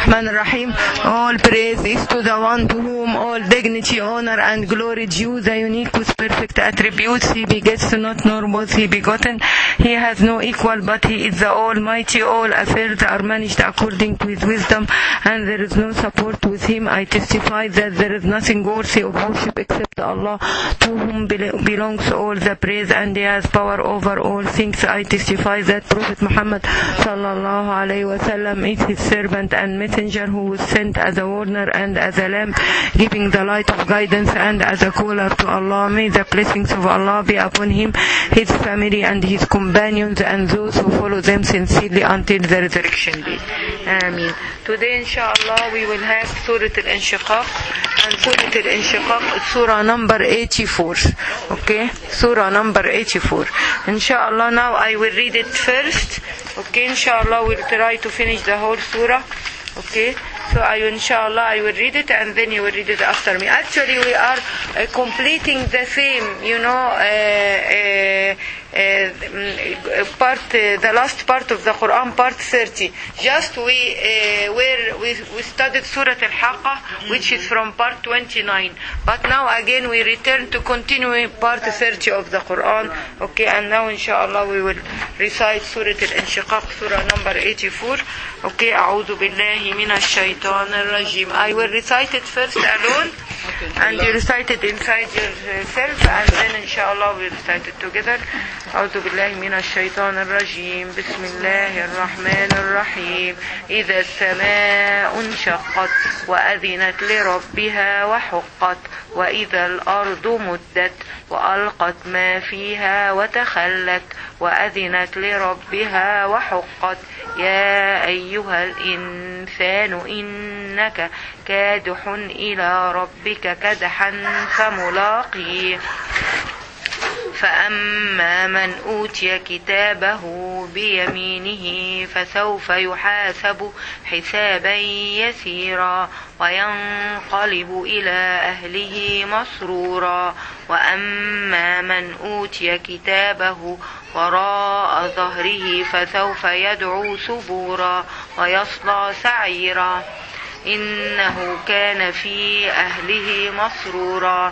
Rahman Rahim. All praise is to the one to whom all dignity, honor and glory due, the unique with perfect attributes. He begets not, nor was he begotten. He has no equal, but he is the Almighty. All affairs are managed according to his wisdom, and there is no support with him. I testify that there is nothing worthy of worship except Allah, to whom belongs all the praise, and he has power over all things. I testify that Prophet Muhammad sallallahu alaihi wasallam is his servant and messenger, who was sent as a warner and as a lamp, giving the light of guidance, and as a caller to Allah. May the blessings of Allah be upon him, his family and his companions, and those who follow them sincerely until the resurrection day. Ameen. Today inshallah we will have Surah Al-Inshiqaq, and Surah Al-Inshiqaq is Surah number 84. Okay, Surah number 84. Inshallah now I will read it first. Okay, inshallah we'll try to finish the whole surah. Okay, so inshallah I will read it and then you will read it after me. Actually we are completing the same, the last part of the Quran, part 30. Just we studied Surah Al-Haqqah, which is from part 29. But now again we return to continue part 30 of the Quran. Okay, and now inshallah we will recite Surah Al-Inshiqaq, Surah number 84. Okay, أعوذ بالله من الشيطان الرجيم. I will recite it first alone, and you recite it inside yourself, and then inshallah we'll recite it together. أعوذ بالله من الشيطان الرجيم. بسم الله الرحمن الرحيم. إذا السماء انشقت وأذنت لربها وحقت وإذا الأرض مدت وألقت ما فيها وتخلت وأذنت لربها وحقت يا أيها الإنسان إنك كادح إلى ربك كدحا فملاقيه فأما من أوتي كتابه بيمينه فسوف يحاسب حسابا يسيرا وينقلب إلى أهله مسرورا وأما من أوتي كتابه وراء ظهره فسوف يدعو ثبورا ويصلى سعيرا إنه كان في أهله مسرورا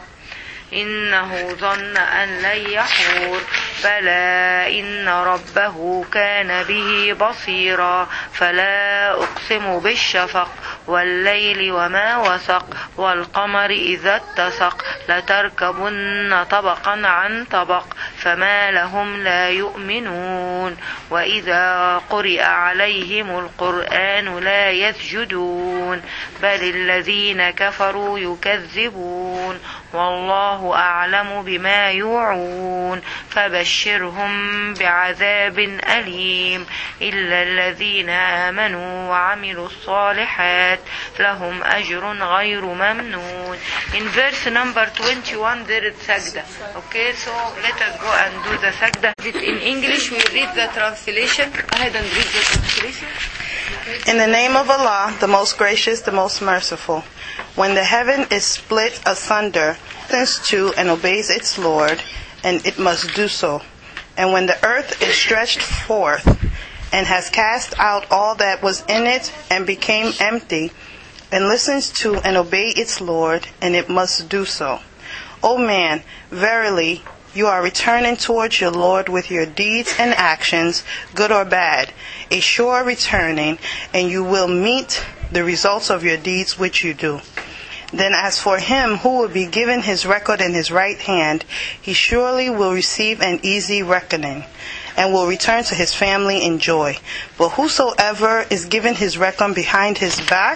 إنه ظن أن لن يحور بلى إن ربه كان به بصيرا فلا أقسم بالشفق والليل وما وسق والقمر إذا اتسق لتركبن طبقا عن طبق فما لهم لا يؤمنون وإذا قرئ عليهم القرآن لا يسجدون بل الذين كفروا يكذبون والله أعلم بما يوعون فبشرهم بعذاب أليم إلا الذين آمنوا وعملوا الصالحات لهم أجر غير ممنون. In verse number 21 there is sajda. Okay, so let us go and do the sajda. In English we read the translation. Go ahead and read the translation. In the name of Allah, the most gracious, the most merciful. When the heaven is split asunder, listens to and obeys its Lord, and it must do so. And when the earth is stretched forth, and has cast out all that was in it, and became empty, and listens to and obey its Lord, and it must do so. O man, verily, you are returning towards your Lord with your deeds and actions, good or bad, a sure returning, and you will meet the results of your deeds which you do. Then as for him who will be given his record in his right hand, he surely will receive an easy reckoning, and will return to his family in joy. But whosoever is given his record behind his back,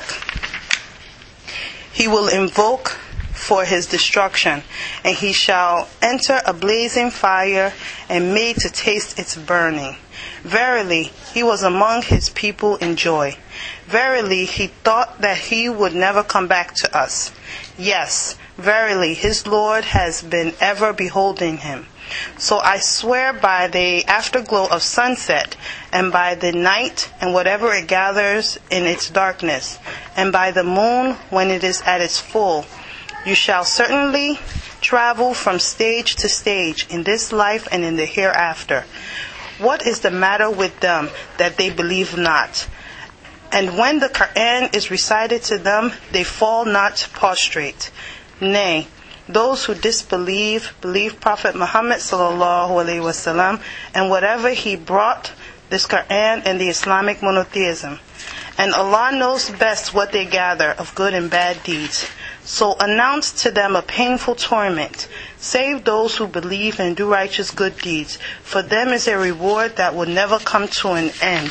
he will invoke for his destruction, and he shall enter a blazing fire, and made to taste its burning. Verily, he was among his people in joy. Verily, he thought that he would never come back to us. Yes, verily, his Lord has been ever beholding him. So I swear by the afterglow of sunset, and by the night and whatever it gathers in its darkness, and by the moon when it is at its full. You shall certainly travel from stage to stage in this life and in the hereafter. What is the matter with them that they believe not? And when the Quran is recited to them, they fall not prostrate. Nay, those who disbelieve, believe Prophet Muhammad sallallahu alaihi wasallam and whatever he brought, this Quran and the Islamic monotheism. And Allah knows best what they gather of good and bad deeds. So announce to them a painful torment. Save those who believe and do righteous good deeds. For them is a reward that will never come to an end.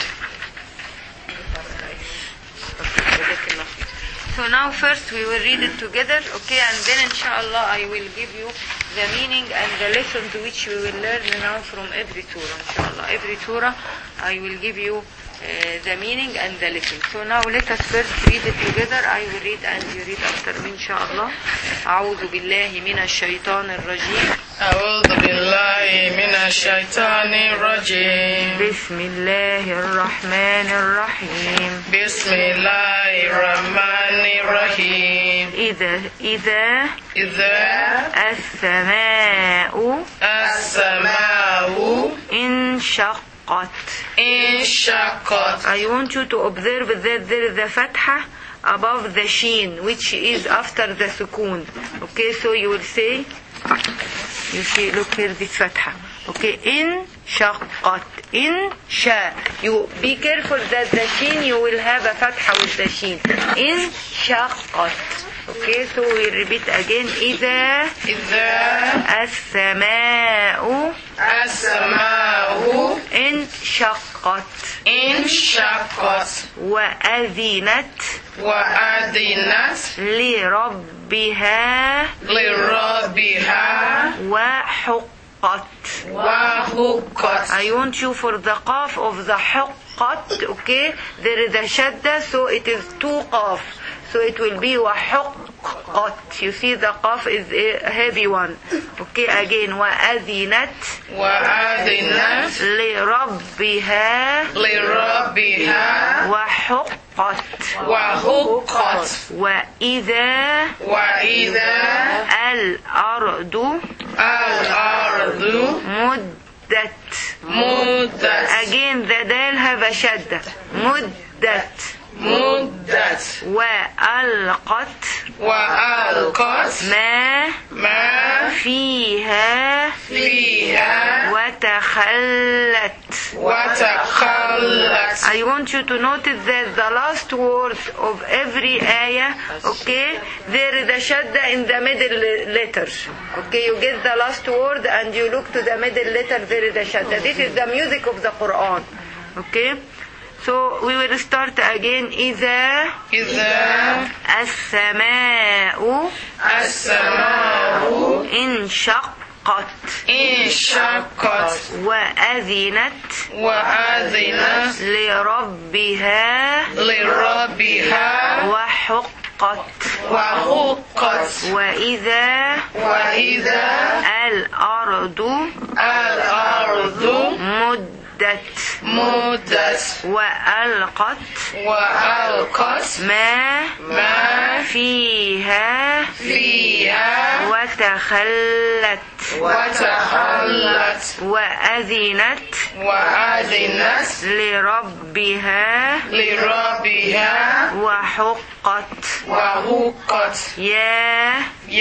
So now first we will read it together, okay, and then inshallah I will give you the meaning and the lessons which we will learn now from every surah, inshallah. Every surah I will give you the meaning and the lesson. So now let us first read it together. I will read and you read after me, inshallah. أعوذ بالله من الشيطان الرجيم. أعوذ بالله من الشيطان الرجيم. بسم الله الرحمن الرحيم. بسم الله الرحمن الرحيم. إذا السماء انشقت. I want you to observe that there is a fatha above the sheen, which is after the sukun. Okay, so you will say, you see, look here, this fatha. Okay, انشقت. You be careful that the sheen, you will have a fatha with the sheen. انشقت. Okay, so we repeat again. إذا السماء انشقت وأذنت لربها وحقت. I want you for the qaf of the حقت, okay, there is a shadda, so it is two qaf. So it will be وحقت. You see the qaf is a heavy one. Okay, again. وأذنت لربها وحقت. وإذا الأرض مدت. Again the dal have a shadda. مدت. وألقت ما فيها وتخلت. I want you to notice that the last words of every ayah, okay, there is a shadda in the middle letter. Okay, you get the last word and you look to the middle letter, there is a shadda. This is the music of the Quran. Okay? So we will start again. إذا السماء انشقت وأذنت لربها وحقت. وإذا الأرض مدت وألقت ما فيها وتخلت. وأذنت لربها وحقت. يا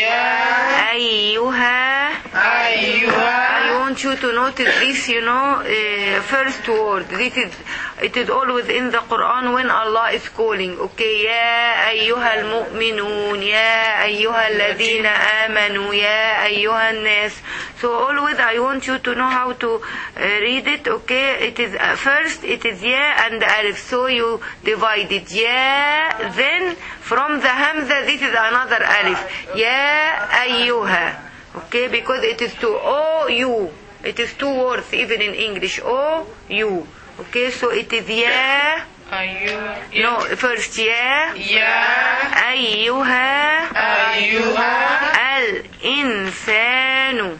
أيها. I want you to notice this, first word. It is always in the Quran when Allah is calling. Okay, يا أيها المؤمنون يا أيها الذين آمنوا يا أيها الناس. So always I want you to know how to read it. Okay, it is first it is ya and alif, so you divide it. Ya, then from the hamza this is another alif. Ya ayyuha. Okay, because it is to O U. It is two words even in English. O U. Okay, so it is ya. No, first ya. Ayyuha. Al-insanu.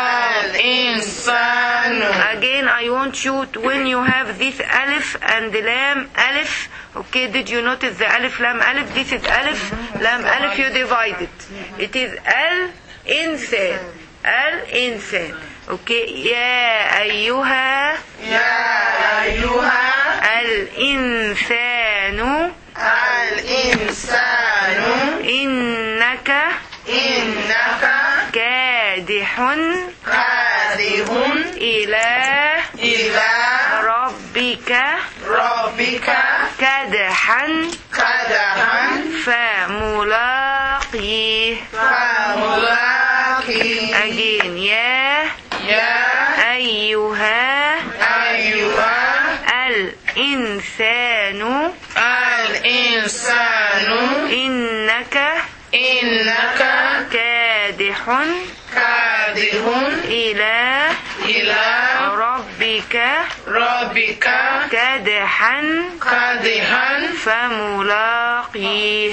Again, I want you to, when you have this alif and lam alif, okay, did you notice the alif lam alif? This is alif lam alif, you divide it. It is al-insan. Okay, يا أيها الإنسان إنك كادح إلى ربك كدحا فملاقيه. Again, يا أيها الإنسان إنك كادح إلى ربك كدحا فملاقيه.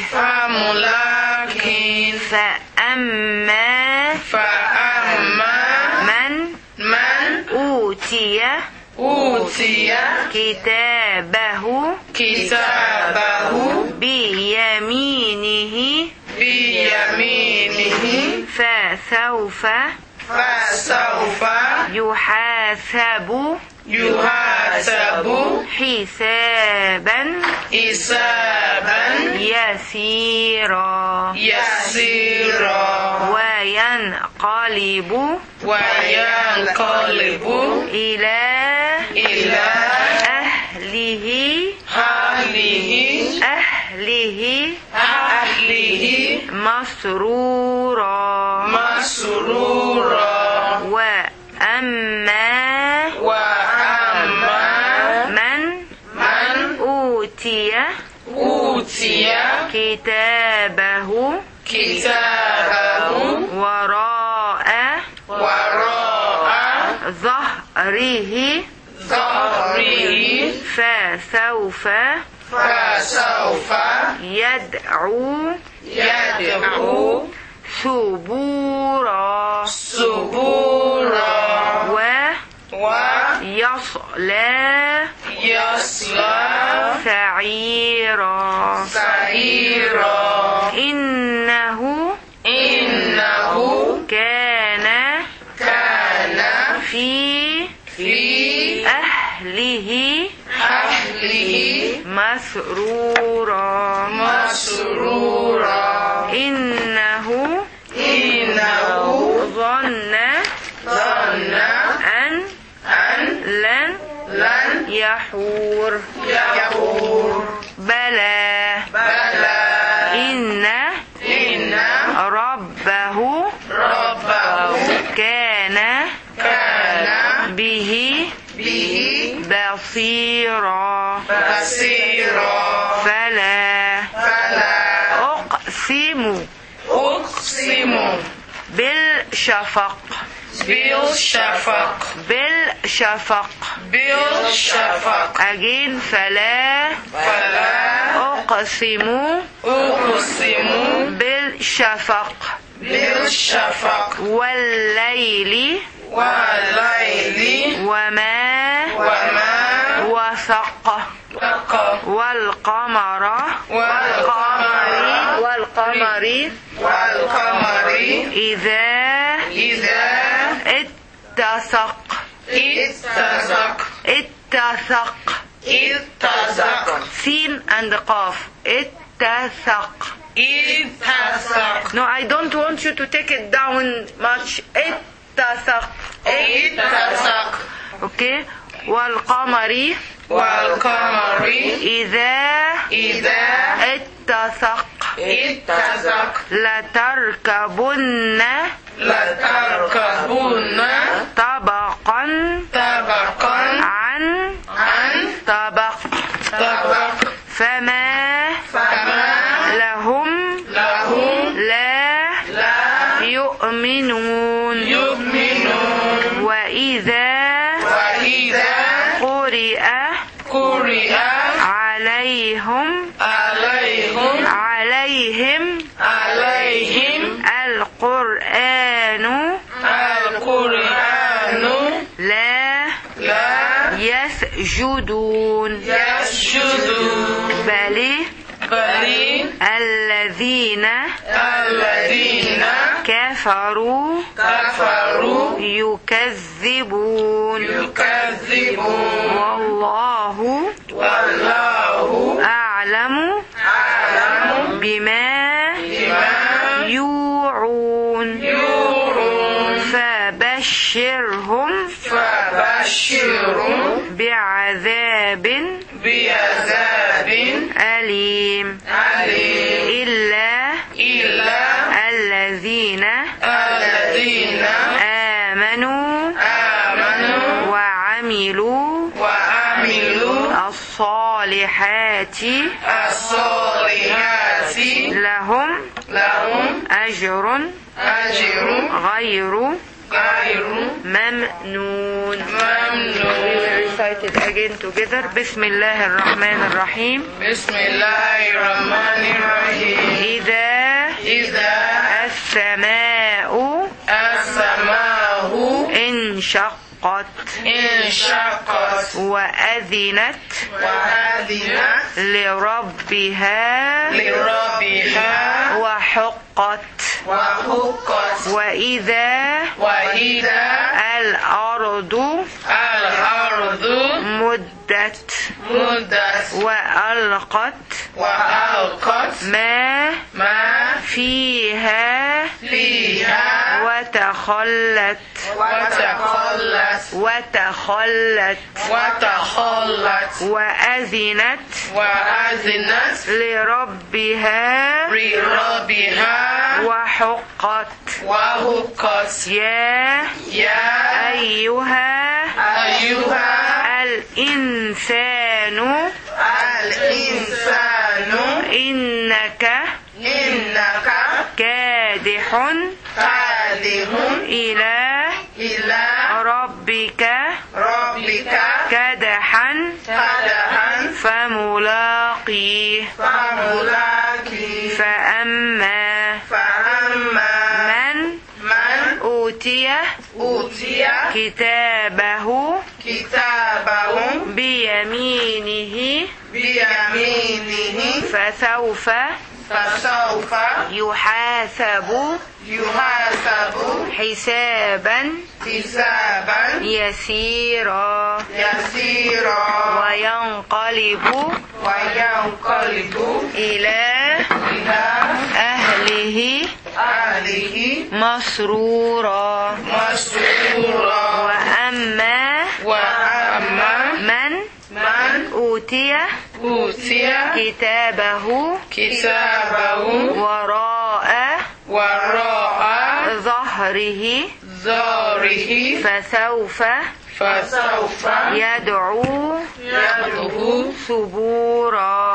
فأما من أوتي كتابه بيمينه فسوف يحاسب حسابا يسيرا وينقلب إلى أهله مسرورا. وأما من أوتي كتابه وراء ظهره فسوف يدعو ثبورا ويصلى سعيرا. إنه كان في أهله مسرورا. إنه ظن أن لن يحور. بلى إن ربه كان به بصيرا. فلا أقسم بالشفق. Again, فلا أقسم بالشفق والليل وما وسق والقمر إذا اتسق سين and قاف. اتسق. No, I don't want you to take it down much. اتسق. Okay. والقمر إذا اتسق لتركبن طبقا عن طبق. فما لهم لا يؤمنون. وإذا قرئ عليهم القرآن لا يسجدون. بل الذين كفروا يكذبون. والله أعلم بما يوعون فبشرهم بعذاب أليم إلا الذين آمنوا وعملوا الصالحات لهم أجر غير ممنون. Recite it again together. بسم الله الرحمن الرحيم. بسم الله الرحمن الرحيم. إذا السماء انشقت وأذنت لربها وحقت وإذا الأرض مدت وألقت ما فيها وتخلت وأذنت لربها وحقت يا أيها الإنسان إنك كادح إلى ربك كدحا فملاقيه فأما من أوتي كتابه بيمينه فسوف يحاسب حسابا يسيرا وينقلب إلى أهله مسرورا وأما من أوتي كتابه وراء ظهره فسوف يدعو سبورا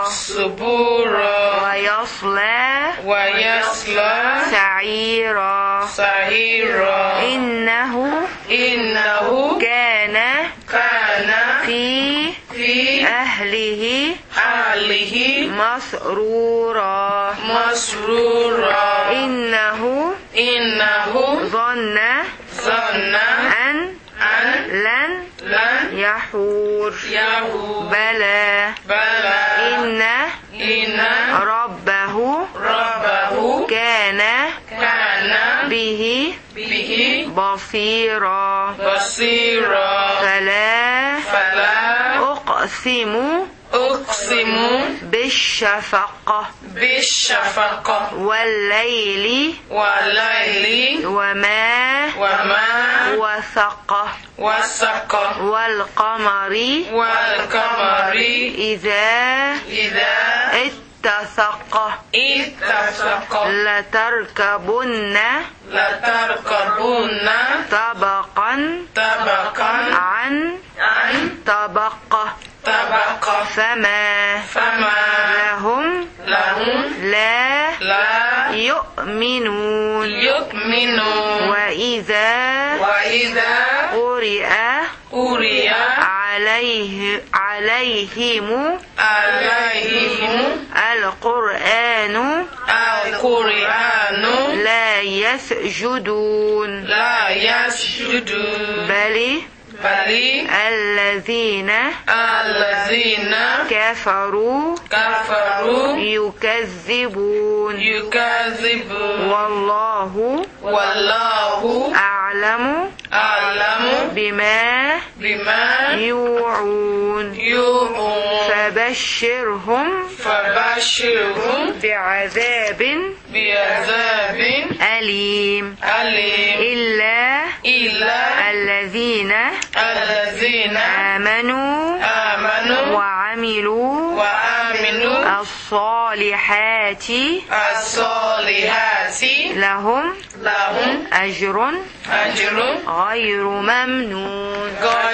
ويصلى سعيرا إنه كان في أهله مسرورا إنه ظن أن لن يحور بلى إن ربه كان به بصيرا فلا أقسم بالشفق والليل وما وسق والقمر إذا اتسق لتركبن طبقا عن طبق فما لهم لا يؤمنون وإذا قرئ عليهم القرآن لا يسجدون بل الذين كفروا يكذبون والله أعلم بما يوعون فبشرهم بعذاب أليم إلا الذين آمنوا وعملوا الصالحات لهم أجر غير ممنون.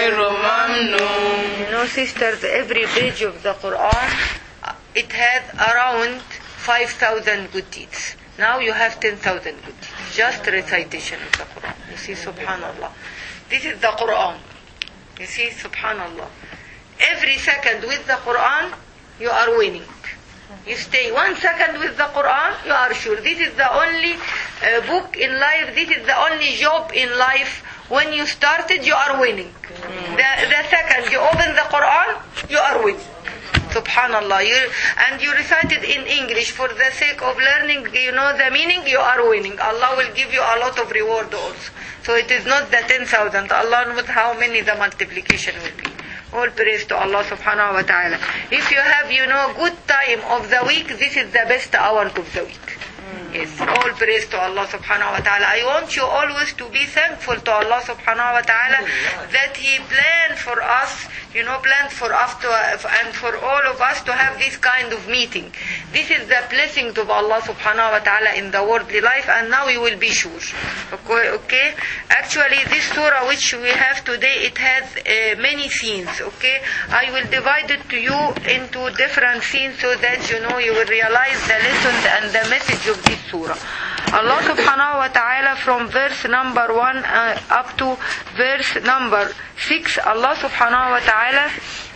You know, sisters, every page of the Quran, it has around 5,000 good deeds. Now you have 10,000 good deeds. Just recitation of the Quran. You see, subhanallah. This is the Quran. You see, subhanallah. Every second with the Quran, you are winning. You stay 1 second with the Quran, you are sure. This is the only book in life, this is the only job in life. When you started, you are winning. The second you open the Quran, you are winning. Subhanallah. And you recite it in English for the sake of learning, you know the meaning, you are winning. Allah will give you a lot of reward also. So it is not the 10,000. Allah knows how many the multiplication will be. All praise to Allah subhanahu wa ta'ala. If you have, you know, good time of the week, this is the best hour of the week. Yes, all praise to Allah subhanahu wa ta'ala. I want you always to be thankful to Allah subhanahu wa ta'ala that He planned for us, you know, planned for us to, and for all of us to have this kind of meeting. This is the blessing of Allah subhanahu wa ta'ala in the worldly life, and now we will be sure. Okay? Actually, this surah which we have today, it has many scenes, okay? I will divide it to you into different scenes so that, you know, you will realize the lessons and the message of this surah. Allah subhanahu wa ta'ala from verse number 1 up to verse number 6, Allah subhanahu wa ta'ala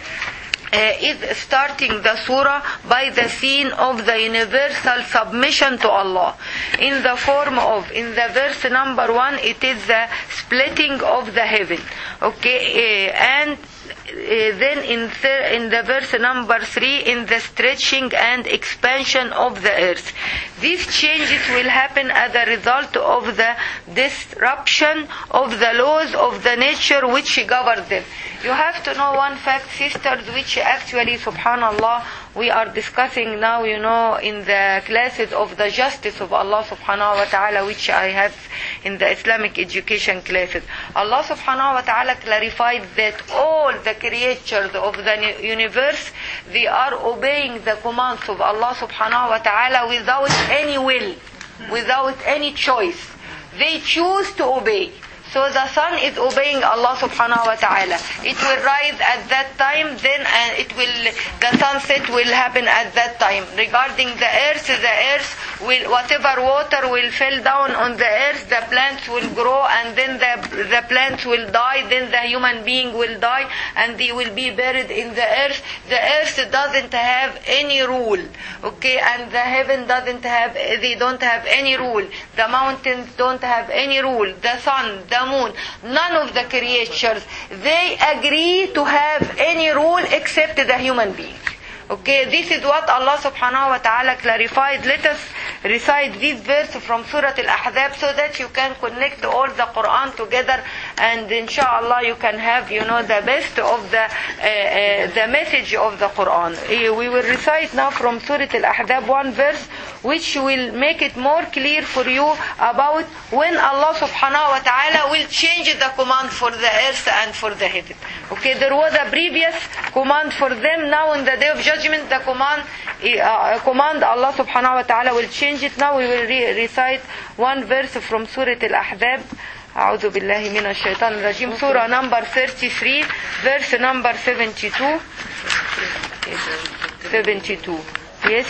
is starting the surah by the scene of the universal submission to Allah. In the form of, in the verse number 1, it is the splitting of the heaven. Okay, and then in the verse number 3, in the stretching and expansion of the earth. These changes will happen as a result of the disruption of the laws of the nature which govern them. You have to know one fact, sisters, which actually, subhanallah, we are discussing now, you know, in the classes of the justice of Allah subhanahu wa ta'ala, which I have in the Islamic education classes. Allah subhanahu wa ta'ala clarified that all the creatures of the universe, they are obeying the commands of Allah subhanahu wa ta'ala without any will, without any choice. They choose to obey. So the sun is obeying Allah subhanahu wa ta'ala. It will rise at that time, then the sunset will happen at that time. Regarding the earth will, whatever water will fall down on the earth, the plants will grow, and then the plants will die, then the human being will die, and they will be buried in the earth. The earth doesn't have any rule, okay, and the heaven they don't have any rule. The mountains don't have any rule. The sun, the moon, none of the creatures, they agree to have any rule except the human being. Okay, this is what Allah subhanahu wa ta'ala clarified. Let us recite this verse from Surah Al-Ahzab so that you can connect all the Quran together, and inshallah you can have, you know, the best of the message of the Quran. We will recite now from Surah Al-Ahzab one verse which will make it more clear for you about when Allah subhanahu wa ta'ala will change the command for the earth and for the heaven. Okay, there was a previous command for them. Now in the day of judgment, the command Allah subhanahu wa ta'ala will change it. Now we will recite one verse from Surah Al-Ahzab. أعوذ بالله من الشيطان الرجيم. Surah number 33, verse number 72. 72. Yes.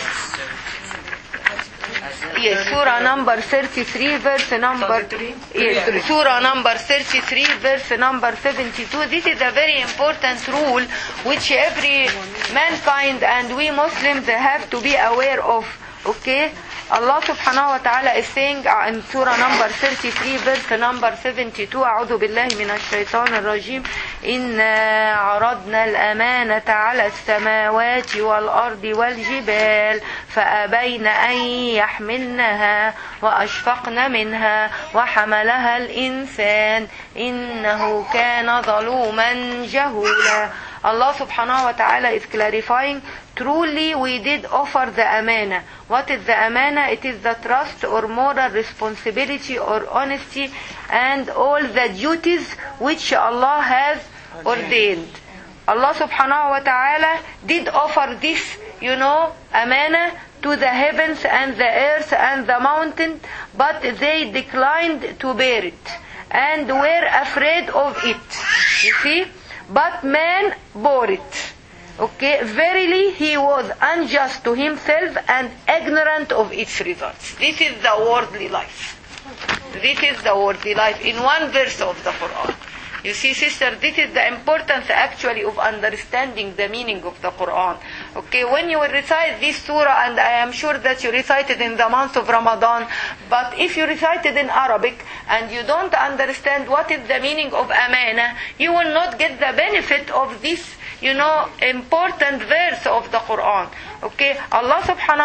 Yes, Surah number 33, verse number, yes, Surah number 33, verse number 72. This is a very important rule which every mankind and we Muslims have to be aware of. Okay? Allah subhanahu wa ta'ala is saying in Surah number 33, verse number 72, أعوذ بالله من الشيطان الرجيم إنا عرضنا الأمانة على السماوات والأرض والجبال فأبين أن يحملنها وأشفقن منها وحملها الإنسان إنه كان ظلوما جهولا. Allah subhanahu wa ta'ala is clarifying, truly we did offer the amana. What is the amana? It is the trust or moral responsibility or honesty and all the duties which Allah has ordained. Allah subhanahu wa ta'ala did offer this, amana to the heavens and the earth and the mountain, but they declined to bear it and were afraid of it. You see? But man bore it. Okay? Verily he was unjust to himself and ignorant of its results. This is the worldly life. This is the worldly life in one verse of the Quran. You see, sister, this is the importance actually of understanding the meaning of the Quran. Okay, when you recite this surah, and I am sure that you recite it in the month of Ramadan, but if you recite it in Arabic and you don't understand what is the meaning of amana, you will not get the benefit of this, important verse of the Quran. Okay, Allah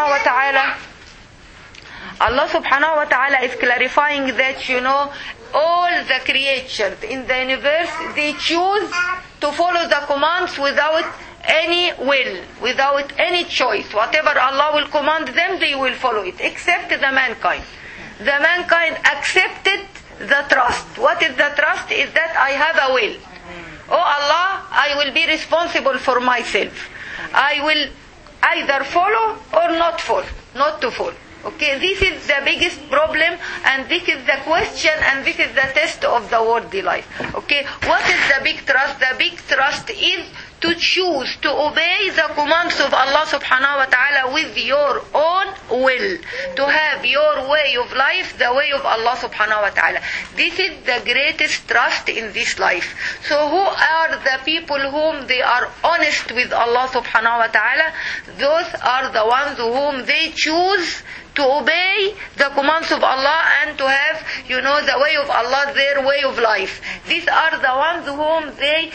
subhanahu wa ta'ala is clarifying that, all the creatures in the universe, they choose to follow the commands without any will, without any choice. Whatever Allah will command them, they will follow it, except the mankind. The mankind accepted the trust. What is the trust? Is that I have a will. Oh Allah, I will be responsible for myself. I will either follow or not to follow. Okay, this is the biggest problem, and this is the question, and this is the test of the worldly life. Okay, what is the big trust? The big trust is to choose to obey the commands of Allah subhanahu wa ta'ala with your own will, to have your way of life the way of Allah subhanahu wa ta'ala. This is the greatest trust in this life. So who are the people whom they are honest with Allah subhanahu wa ta'ala? Those are the ones whom they choose to obey the commands of Allah and to have, the way of Allah, their way of life. These are the ones whom they,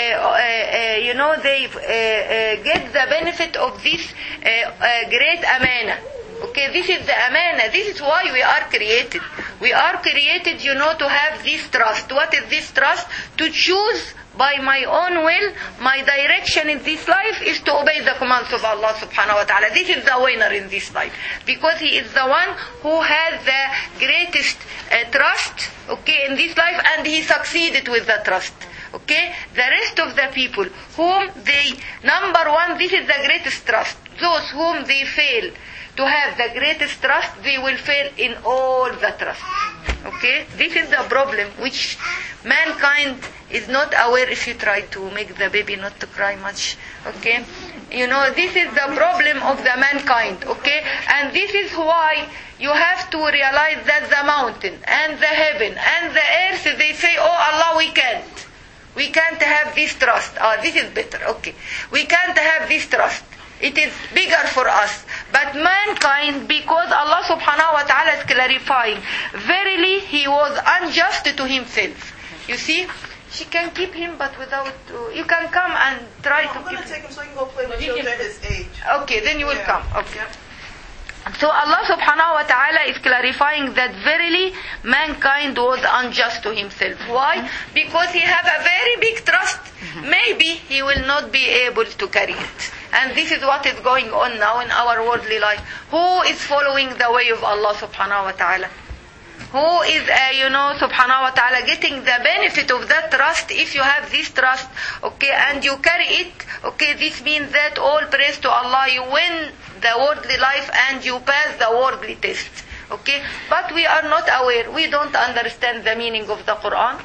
get the benefit of this great amana. Okay, this is the amana. This is why we are created. We are created, to have this trust. What is this trust? To choose by my own will, my direction in this life is to obey the commands of Allah subhanahu wa ta'ala. This is the winner in this life. Because he is the one who has the greatest trust, in this life, and he succeeded with the trust. Okay? The rest of the people whom they, number one, this is the greatest trust. Those whom they fail to have the greatest trust, they will fail in all the trust. Okay? This is the problem which mankind is not aware if you try to make the baby not to cry much. Okay? This is the problem of the mankind. Okay? And this is why you have to realize that the mountain and the heaven and the earth, they say, oh Allah, we can't. We can't have this trust. This is better. Okay. We can't have this trust. It is bigger for us. But mankind, because Allah subhanahu wa ta'ala is clarifying, verily he was unjust to himself. You see, she can keep him, but without, you can come and try to keep him. I'm going to take him so he can go play with children at his age. Okay, then you will come. Okay. So Allah subhanahu wa ta'ala is clarifying that verily mankind was unjust to himself. Why? Because he have a very big trust. Maybe he will not be able to carry it. And this is what is going on now in our worldly life. Who is following the way of Allah subhanahu wa ta'ala? Who is, subhanahu wa ta'ala, getting the benefit of that trust? If you have this trust, okay, and you carry it, okay, this means that all praise to Allah, you win the worldly life and you pass the worldly test. Okay? But we are not aware. We don't understand the meaning of the Quran.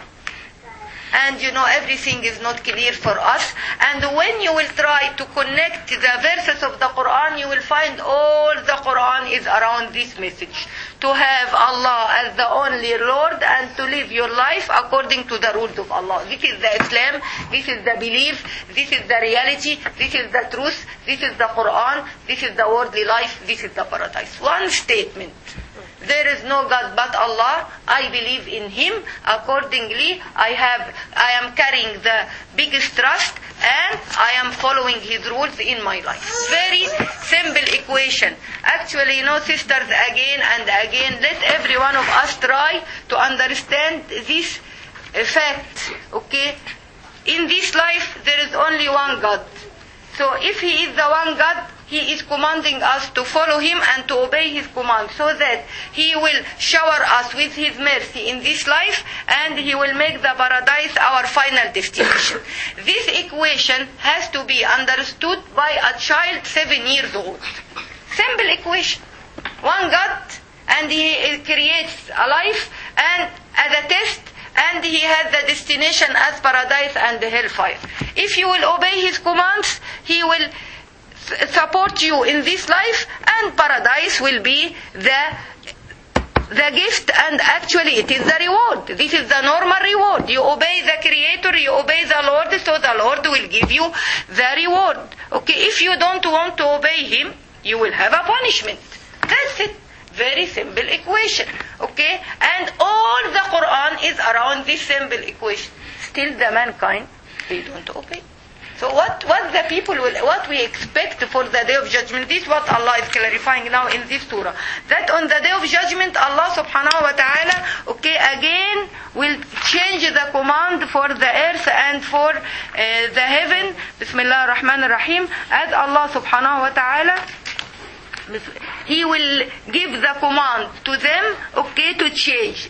And everything is not clear for us. And when you will try to connect the verses of the Quran, you will find all the Quran is around this message. To have Allah as the only Lord and to live your life according to the rules of Allah. This is the Islam, this is the belief, this is the reality, this is the truth, this is the Quran, this is the worldly life, this is the paradise. One statement. There is no God but Allah. I believe in Him. Accordingly, I am carrying the biggest trust and I am following His rules in my life. Very simple equation. Actually, sisters, again and again, let every one of us try to understand this fact. Okay? in this life there is only one God. So if He is the one God, He is commanding us to follow Him and to obey His command, so that He will shower us with His mercy in this life, and He will make the paradise our final destination. This equation has to be understood by a child 7 years old. Simple equation. One God, and He creates a life, and as a test, and He has the destination as paradise and the hellfire. If you will obey His commands, He will support you in this life, and paradise will be the gift, and actually it is the reward. This is the normal reward. You obey the Creator, you obey the Lord, so the Lord will give you the reward. Okay, if you don't want to obey Him, you will have a punishment. That's it. Very simple equation. Okay, and all the Quran is around this simple equation. Still the mankind, they don't obey. So what the people will, what we expect for the day of judgment, this is what Allah is clarifying now in this surah. That on the day of judgment, Allah subhanahu wa ta'ala, okay, again will change the command for the earth and for the heaven. Bismillah ar-Rahman ar-Rahim. As Allah subhanahu wa ta'ala, He will give the command to them, okay, to change.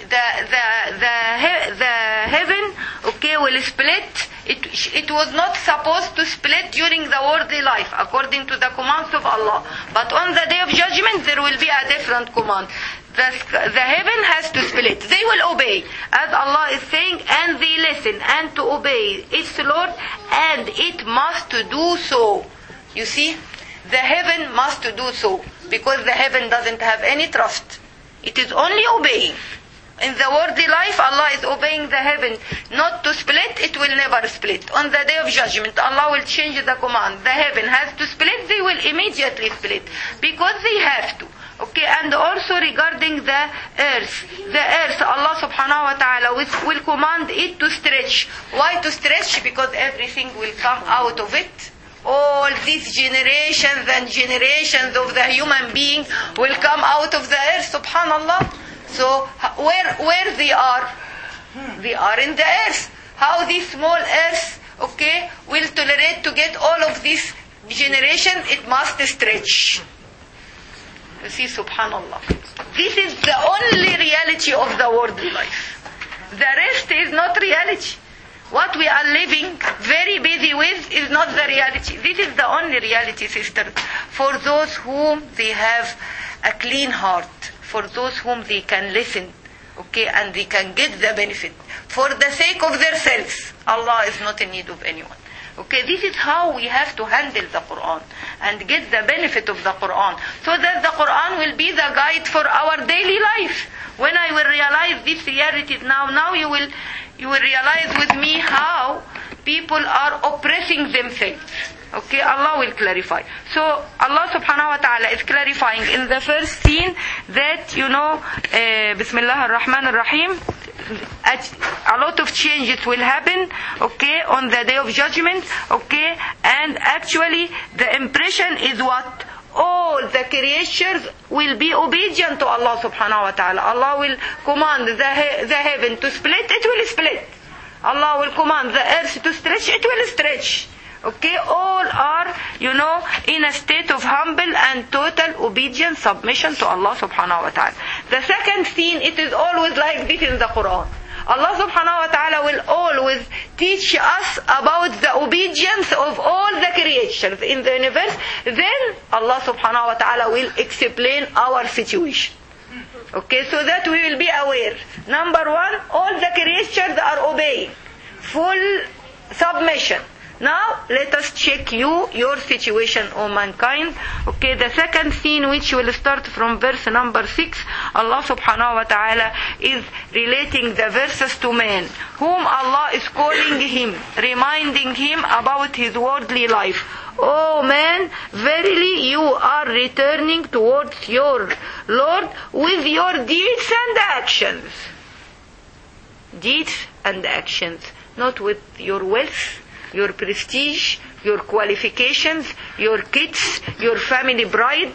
The heaven, okay, will split. It was not supposed to split during the worldly life, according to the commands of Allah. But on the day of judgment, there will be a different command. The heaven has to split. They will obey, as Allah is saying, and they listen and to obey its Lord, and it must do so. You see? The heaven must do so, because the heaven doesn't have any trust. It is only obeying. In the worldly life, Allah is obeying the heaven not to split. It will never split. On the day of judgment, Allah will change the command. The heaven has to split. They will immediately split, because they have to. Okay, and also regarding the earth, Allah subhanahu wa ta'ala will command it to stretch. Why to stretch? Because everything will come out of it. All these generations and generations of the human being will come out of the earth, subhanallah. So where they are? They are in the earth. How this small earth, okay, will tolerate to get all of these generations? It must stretch. You see, subhanallah. This is the only reality of the worldly life. The rest is not reality. What we are living very busy with is not the reality. This is the only reality, sisters. For those whom they have a clean heart, for those whom they can listen, okay, and they can get the benefit. For the sake of themselves, Allah is not in need of anyone. Okay, this is how we have to handle the Quran and get the benefit of the Quran, so that the Quran will be the guide for our daily life. When I will realize this reality now you will realize with me how people are oppressing themselves. Okay, Allah will clarify. So Allah subhanahu wa ta'ala is clarifying in the first scene that, Bismillah ar-Rahman ar-Rahim, a lot of changes will happen, okay, on the day of judgment, okay, and actually the impression is what? All the creatures will be obedient to Allah subhanahu wa ta'ala. Allah will command the heaven to split, it will split. Allah will command the earth to stretch, it will stretch. Okay, all are, in a state of humble and total obedience, submission to Allah subhanahu wa ta'ala. The second scene, it is always like this in the Quran. Allah subhanahu wa ta'ala will always teach us about the obedience of all the creations in the universe. Then Allah subhanahu wa ta'ala will explain our situation. Okay, so that we will be aware. Number one, all the creatures are obeying. Full submission. Now, let us check your situation, O mankind. Okay, the second scene, which will start from verse number 6, Allah subhanahu wa ta'ala is relating the verses to man, whom Allah is calling him, reminding him about his worldly life. Oh man, verily you are returning towards your Lord with your deeds and actions. Deeds and actions, not with your wealth, your prestige, your qualifications, your kids, your family bride,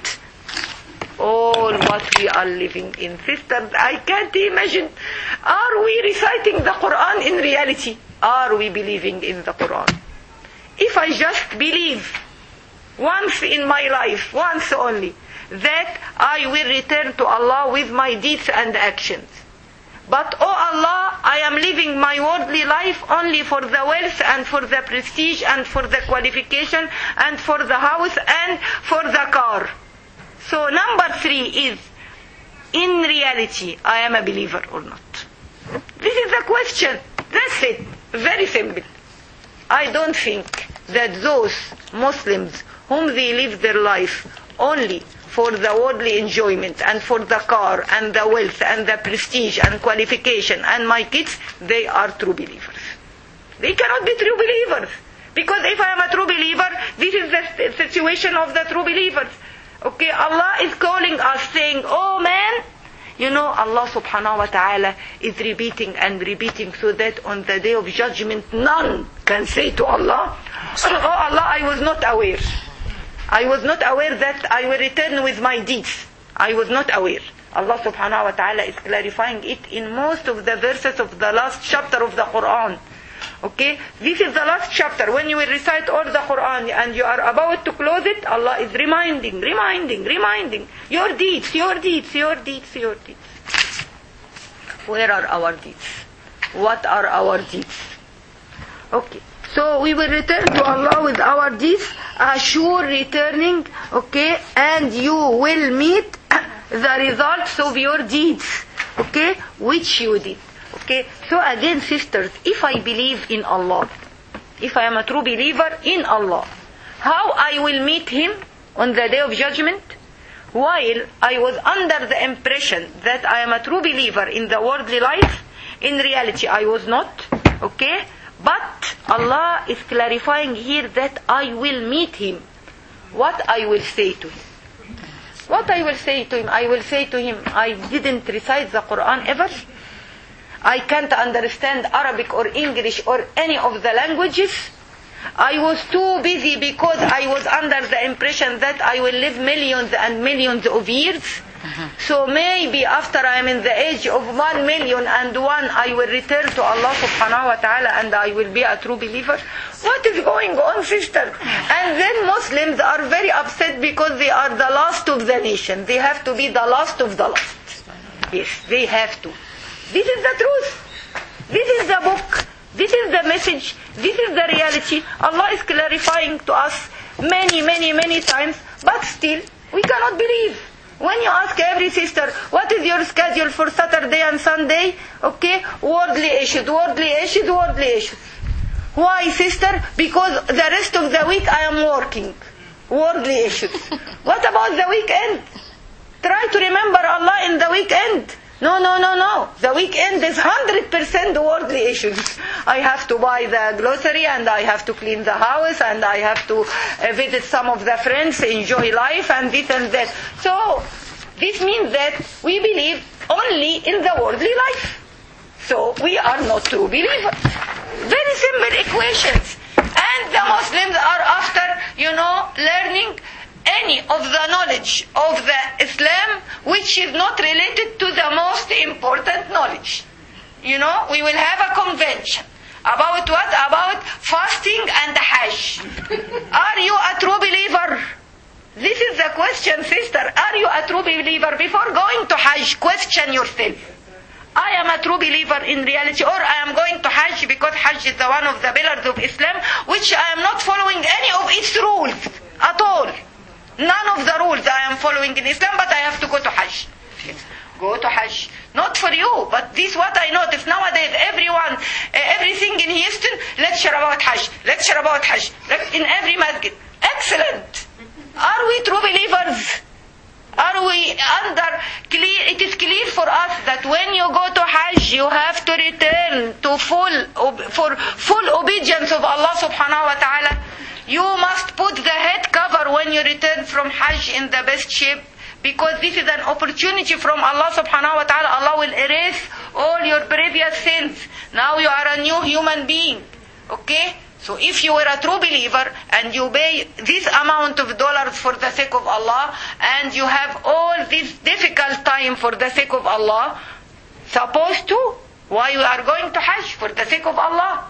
all what we are living in. Sisters, I can't imagine. Are we reciting the Quran in reality? are we believing in the Quran? If I just believe once in my life, once only, that I will return to Allah with my deeds and actions. But, oh Allah, I am living my worldly life only for the wealth and for the prestige and for the qualification and for the house and for the car. So number 3 is, in reality, I am a believer or not? This is the question. That's it. Very simple. I don't think that those Muslims whom they live their life only for the worldly enjoyment and for the car and the wealth and the prestige and qualification and my kids, they are true believers. They cannot be true believers. Because if I am a true believer, this is the situation of the true believers. Okay, Allah is calling us saying, oh man, you know, Allah subhanahu wa ta'ala is repeating and repeating so that on the day of judgment none can say to Allah, oh Allah, I was not aware. I was not aware that I will return with my deeds. I was not aware. Allah subhanahu wa ta'ala is clarifying it in most of the verses of the last chapter of the Quran. Okay? This is the last chapter. When you will recite all the Quran and you are about to close it, Allah is reminding. Your deeds. Where are our deeds? What are our deeds? Okay. So we will return to Allah with our deeds, a sure returning, okay, and you will meet the results of your deeds, okay, which you did. Okay, so again, sisters, if I believe in Allah, if I am a true believer in Allah, how I will meet Him on the day of judgment? While I was under the impression that I am a true believer in the worldly life, in reality I was not, okay? But Allah is clarifying here that I will meet Him. What I will say to Him? What I will say to Him? I will say to Him, I didn't recite the Quran ever. I can't understand Arabic or English or any of the languages. I was too busy because I was under the impression that I will live millions and millions of years. So maybe after I am in the age of 1,000,001, I will return to Allah subhanahu wa ta'ala and I will be a true believer. What is going on, sister? And then Muslims are very upset because they are the last of the nation. They have to be the last of the last. Yes, they have to. This is the truth. This is the book. This is the message. This is the reality. Allah is clarifying to us many times, but still we cannot believe. When you ask every sister, what is your schedule for Saturday and Sunday? Okay, worldly issues. Why, sister? Because the rest of the week I am working. Worldly issues. What about the weekend? Try to remember Allah in the weekend. No. The weekend is 100% worldly issues. I have to buy the grocery and I have to clean the house and I have to visit some of the friends, enjoy life and this and that. So, this means that we believe only in the worldly life. So, we are not true believers. Very simple equations. And the Muslims are after, learning any of the knowledge of the Islam which is not related to the most important knowledge. We will have a convention. About what? About fasting and Hajj. Are you a true believer? This is the question, sister. Are you a true believer? Before going to Hajj, question yourself. I am a true believer in reality, or I am going to Hajj because Hajj is one of the pillars of Islam, which I am not following any of its rules at all. None of the rules I am following in Islam, but I have to go to Hajj. Go to Hajj. Not for you, but this what I notice nowadays. Everything in Houston, lecture about Hajj. In every masjid. Excellent. Are we true believers? Are we it is clear for us that when you go to Hajj, you have to return to full obedience of Allah subhanahu wa ta'ala. You must put the head cover when you return from Hajj in the best shape, because this is an opportunity from Allah subhanahu wa ta'ala. Allah will erase all your previous sins. Now you are a new human being. Okay? So if you were a true believer and you pay this amount of dollars for the sake of Allah, and you have all this difficult time for the sake of Allah, supposed to, why you are going to Hajj? For the sake of Allah.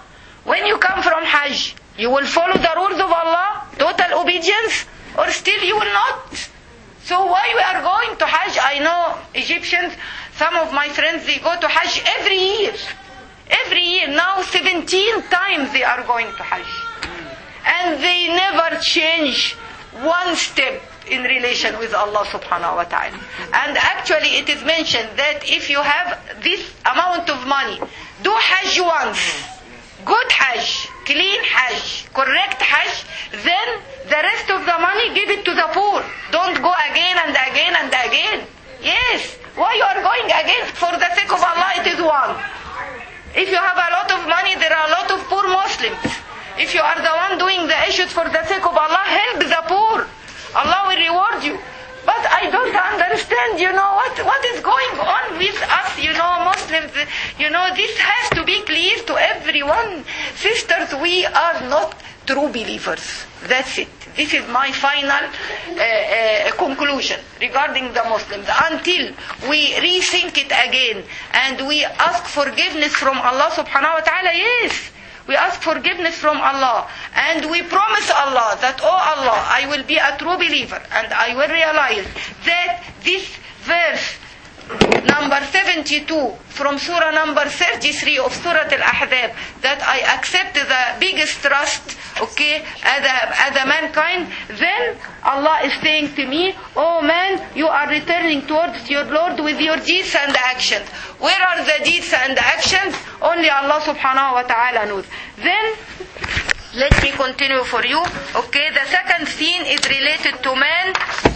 When you come from Hajj, you will follow the rules of Allah, total obedience, or still you will not? So why we are going to Hajj? I know Egyptians, some of my friends, they go to Hajj every year. Every year. Now 17 times they are going to Hajj. And they never change one step in relation with Allah subhanahu wa ta'ala. And actually it is mentioned that if you have this amount of money, do Hajj once, good Hajj, clean Hajj, correct Hajj, then the rest of the money give it to the poor. Don't go again and again and again. Yes. Why you are going again? For the sake of Allah, it is one. If you have a lot of money, there are a lot of poor Muslims. If you are the one doing the issues for the sake of Allah, help the poor. Allah will reward you. But I don't understand, what is going on with us, Muslims. This has to be clear to everyone. Sisters, we are not true believers. That's it. This is my final conclusion regarding the Muslims. Until we rethink it again and we ask forgiveness from Allah subhanahu wa ta'ala, yes. We ask forgiveness from Allah and we promise Allah that, oh Allah, I will be a true believer and I will realize that this verse number 72 from surah number 33 of Surah Al-Ahzab, that I accept the biggest trust, as a mankind, then Allah is saying to me, oh man, you are returning towards your Lord with your deeds and actions. Where are the deeds and actions? Only Allah subhanahu wa ta'ala knows. Then, let me continue for you. The second scene is related to man,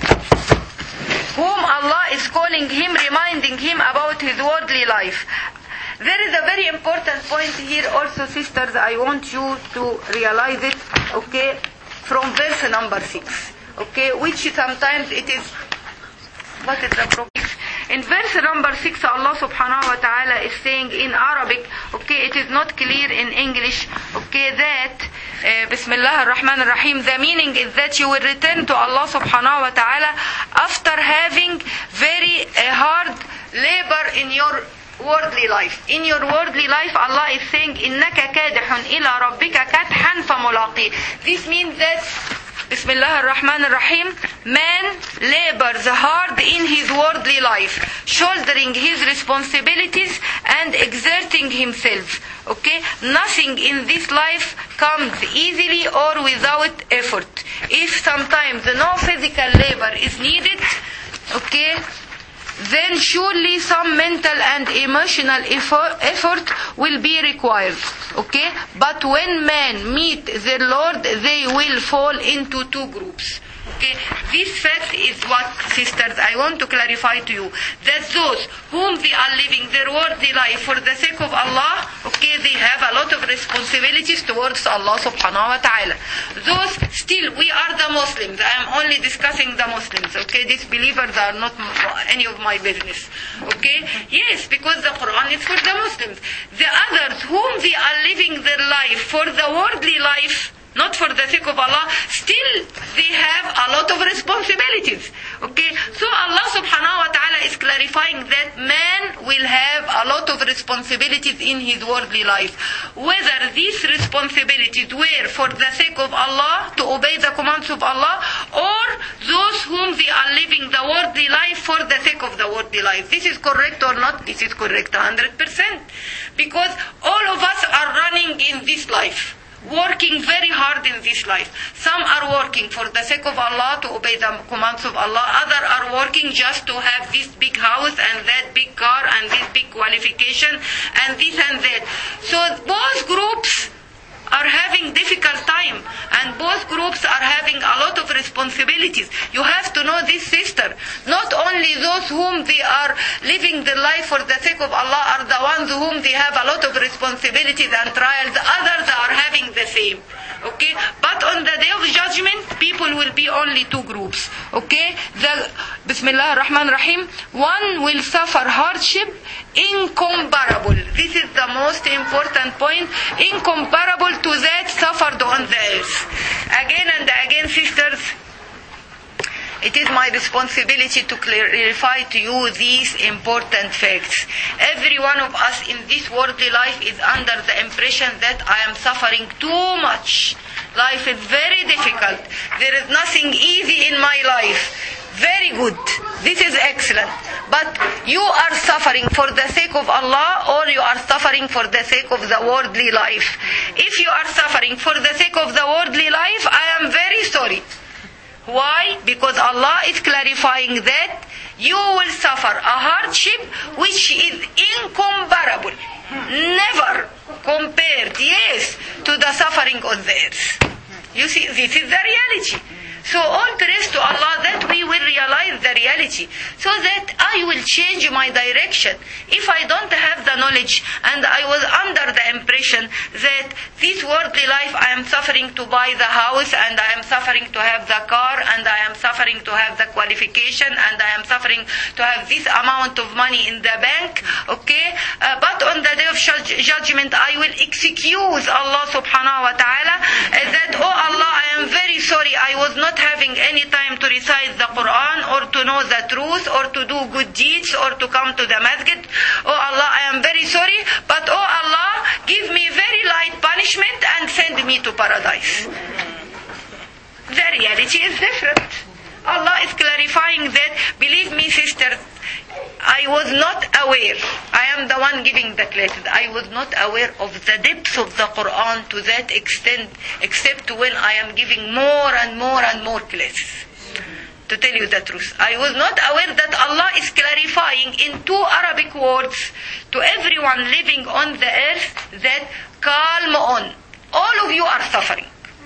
whom Allah is calling him, reminding him about his worldly life. There is a very important point here also, sisters, I want you to realize it, from verse number 6, which sometimes it is, what is the problem? In verse number 6, Allah subhanahu wa ta'ala is saying in Arabic, it is not clear in English, that Bismillah ar-Rahman ar-Rahim, the meaning is that you will return to Allah subhanahu wa ta'ala after having very hard labor in your worldly life. In your worldly life, Allah is saying, إِنَّكَ كَادِحٌ إِلَىٰ رَبِّكَ كَدْحًا فَمُلَاقِيهِ. This means that Bismillah ar-Rahman ar-Rahim, man labors hard in his worldly life, shouldering his responsibilities and exerting himself. Nothing in this life comes easily or without effort. If sometimes no physical labor is needed, then surely some mental and emotional effort will be required. But when men meet their Lord, they will fall into two groups. This fact is what, sisters, I want to clarify to you. That those whom they are living their worldly life for the sake of Allah, they have a lot of responsibilities towards Allah subhanahu wa ta'ala. Those still, we are the Muslims. I am only discussing the Muslims. These believers are not any of my business. Yes, because the Quran is for the Muslims. The others whom they are living their life for the worldly life, not for the sake of Allah, still they have a lot of responsibilities. So Allah subhanahu wa ta'ala is clarifying that man will have a lot of responsibilities in his worldly life. Whether these responsibilities were for the sake of Allah, to obey the commands of Allah, or those whom they are living the worldly life for the sake of the worldly life. This is correct or not? This is correct 100%. Because all of us are running in this life, working very hard in this life. Some are working for the sake of Allah, to obey the commands of Allah. Others are working just to have this big house and that big car and this big qualification and this and that. So both groups are having difficult time and both groups are having a lot of responsibilities. You have to know this, sister. Not only those whom they are living their life for the sake of Allah are the ones whom they have a lot of responsibilities and trials. Others are having the same. But on the day of judgment, people will be only two groups. Bismillah ar-Rahman ar-Rahim. One will suffer hardship incomparable. This is the most important point. Incomparable to that suffered on the earth. Again and again, sisters, it is my responsibility to clarify to you these important facts. Every one of us in this worldly life is under the impression that I am suffering too much. Life is very difficult. There is nothing easy in my life. Very good. This is excellent. But you are suffering for the sake of Allah, or you are suffering for the sake of the worldly life. If you are suffering for the sake of the worldly life, I am very sorry. Why? Because Allah is clarifying that you will suffer a hardship which is incomparable. Never compared, yes, to the suffering on the earth. You see, this is the reality. So all praise to Allah that we will realize the reality, so that I will change my direction. If I don't have the knowledge and I was under the impression that this worldly life I am suffering to buy the house, and I am suffering to have the car, and I am suffering to have the qualification, and I am suffering to have this amount of money in the bank, okay? But on the day of judgment I will excuse Allah subhanahu wa ta'ala that, oh Allah, I am very sorry, I was not having any time to recite the Quran, or to know the truth, or to do good deeds, or to come to the masjid. Oh Allah, I am very sorry, but oh Allah, give me very light punishment and send me to paradise. The reality is different. Allah is clarifying that. Believe me, sisters, I was not aware. I am the one giving the classes. I was not aware of the depth of the Quran to that extent, except when I am giving more and more and more classes. To tell you the truth, I was not aware that Allah is clarifying in 2 Arabic words to everyone living on the earth that calm on. All of you are suffering.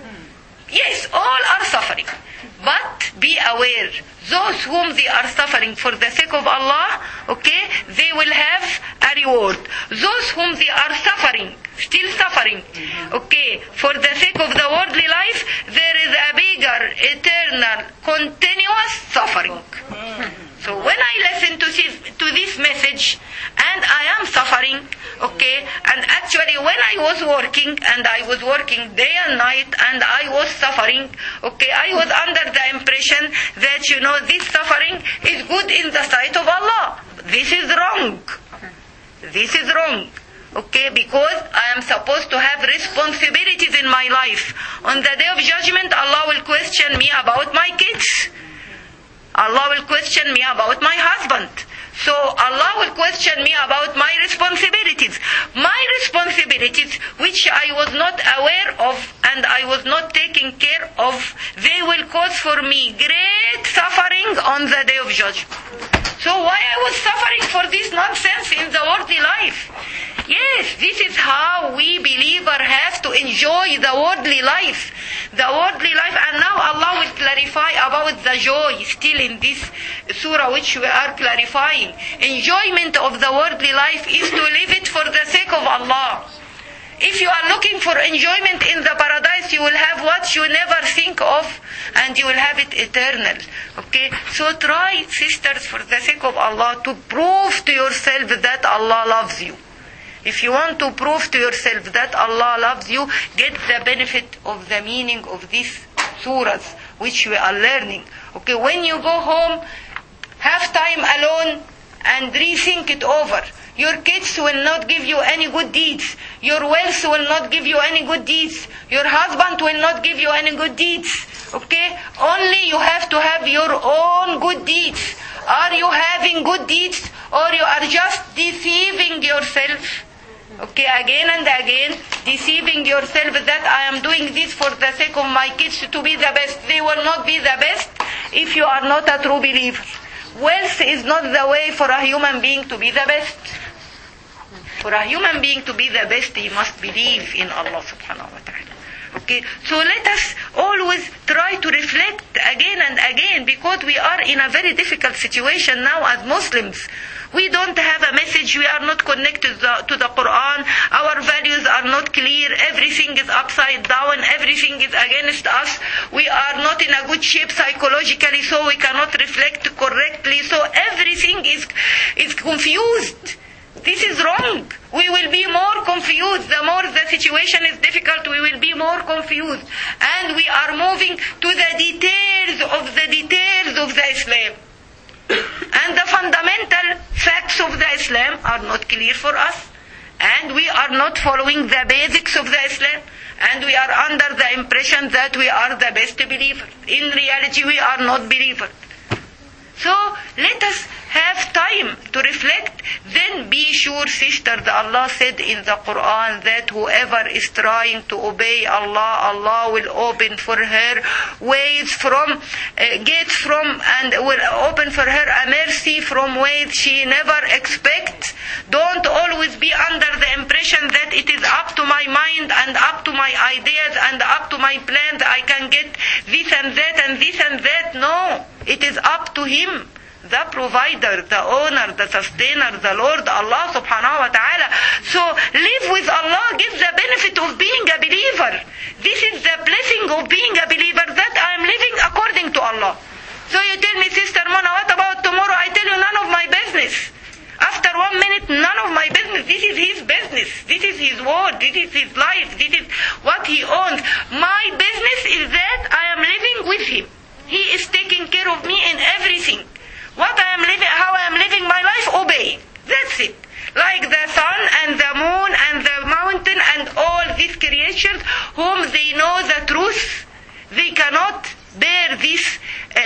Yes, all are suffering. But be aware, those whom they are suffering for the sake of Allah, okay, they will have a reward. Those whom they are suffering, still suffering, okay, for the sake of the worldly life, there is a bigger, eternal, continuous suffering. So when I listen to this message, and I am suffering, okay, and actually when I was working, and I was working day and night, and I was suffering, okay, I was under the impression that, you know, this suffering is good in the sight of Allah. This is wrong. This is wrong. Okay, because I am supposed to have responsibilities in my life. On the day of judgment, Allah will question me about my kids. Allah will question me about my husband. So Allah will question me about my responsibilities. My responsibilities, which I was not aware of and I was not taking care of, they will cause for me great suffering on the day of judgment. So why I was suffering for this nonsense in the worldly life? Yes, this is how we believers have to enjoy the worldly life. The worldly life, and now Allah will clarify about the joy still in this surah which we are clarifying. Enjoyment of the worldly life is to live it for the sake of Allah. If you are looking for enjoyment in the paradise, you will have what you never think of, and you will have it eternal. Okay? So try, sisters, for the sake of Allah, to prove to yourself that Allah loves you. If you want to prove to yourself that Allah loves you, get the benefit of the meaning of these surahs which we are learning. Okay, when you go home, have time alone and rethink it over. Your kids will not give you any good deeds. Your wealth will not give you any good deeds. Your husband will not give you any good deeds. Okay? Only you have to have your own good deeds. Are you having good deeds, or you are just deceiving yourself? Okay, again and again, deceiving yourself that I am doing this for the sake of my kids to be the best. They will not be the best if you are not a true believer. Wealth is not the way for a human being to be the best. For a human being to be the best, he must believe in Allah subhanahu wa ta'ala. Okay, so let us always try to reflect again and again, because we are in a very difficult situation now as Muslims. We don't have a message, we are not connected to the Quran, our values are not clear, everything is upside down, everything is against us, we are not in a good shape psychologically, so we cannot reflect correctly, so everything is confused. This is wrong. We will be more confused. The more the situation is difficult, we will be more confused. And we are moving to the details of the Islam. And the fundamental facts of the Islam are not clear for us. And we are not following the basics of the Islam. And we are under the impression that we are the best believers. In reality, we are not believers. So let us have time to reflect. Then be sure, sister, that Allah said in the Quran that whoever is trying to obey Allah, Allah will open for her ways from, gates from, and will open for her a mercy from ways she never expects. Don't always be under the impression that it is up to my mind and up to my ideas and up to my plans. I can get this and that and this and that. No, it is up to Him, the provider, the owner, the sustainer, the Lord, Allah subhanahu wa ta'ala. So live with Allah, give the benefit of being a believer. This is the blessing of being a believer, that I am living according to Allah. So you tell me, Sister Mona, what about tomorrow? I tell you, none of my business. After 1 minute, none of my business. This is His business. This is His word. This is His life. This is what He owns. My business is that I am living with Him. He is taking care of me in everything. What I am living, how I am living my life, obey. That's it. Like the sun and the moon and the mountain and all these creatures whom they know the truth, they cannot bear this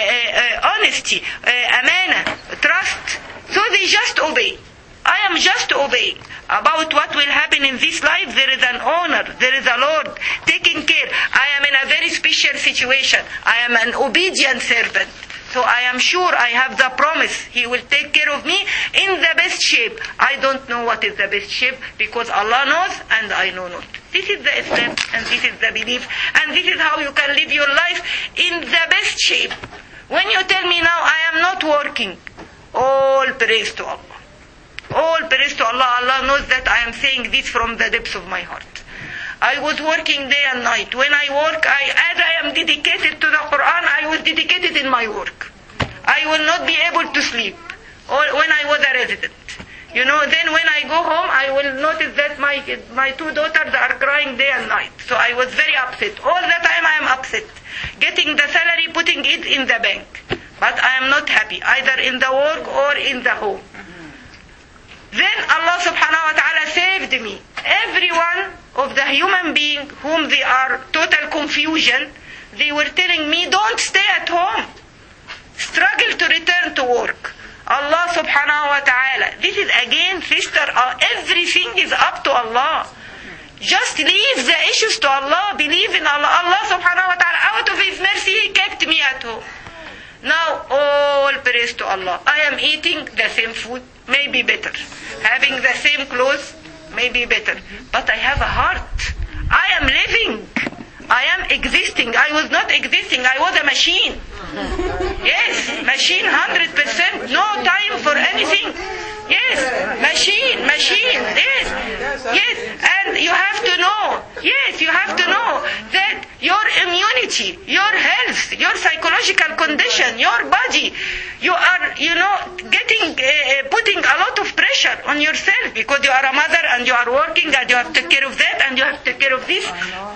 honesty, amana, trust. So they just obey. I am just obeying. About what will happen in this life, there is an owner, there is a Lord taking care. I am in a very special situation. I am an obedient servant. So I am sure I have the promise. He will take care of me in the best shape. I don't know what is the best shape, because Allah knows and I know not. This is the Islam and this is the belief. And this is how you can live your life in the best shape. When you tell me now I am not working, all praise to Allah. All praise to Allah. Allah knows that I am saying this from the depths of my heart. I was working day and night. When I work, as I am dedicated to the Quran, I was dedicated in my work. I will not be able to sleep. Or when I was a resident. Then when I go home, I will notice that my two daughters are crying day and night. So I was very upset. All the time I am upset. Getting the salary, putting it in the bank. But I am not happy, either in the work or in the home. Then Allah subhanahu wa ta'ala saved me. Every one of the human being whom they are total confusion, they were telling me, don't stay at home. Struggle to return to work. Allah subhanahu wa ta'ala. This is again, sister, everything is up to Allah. Just leave the issues to Allah. Believe in Allah. Allah subhanahu wa ta'ala, out of His mercy, He kept me at home. Now, all praise to Allah. I am eating the same food, maybe better. Having the same clothes, maybe better. But I have a heart. I am living. I am existing. I was not existing. I was a machine. Yes, machine 100%. No time for anything. Yes, machine. Yes, and you have to know. Yes, you have to know that your immunity, your health, your psychological condition, your body, you are, putting a lot of pressure on yourself, because you are a mother and you are working and you have to take care of that and you have to take care of this.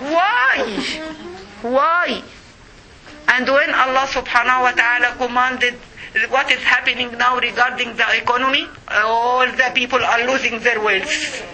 Why? And when Allah subhanahu wa ta'ala commanded what is happening now regarding the economy, all the people are losing their wealth.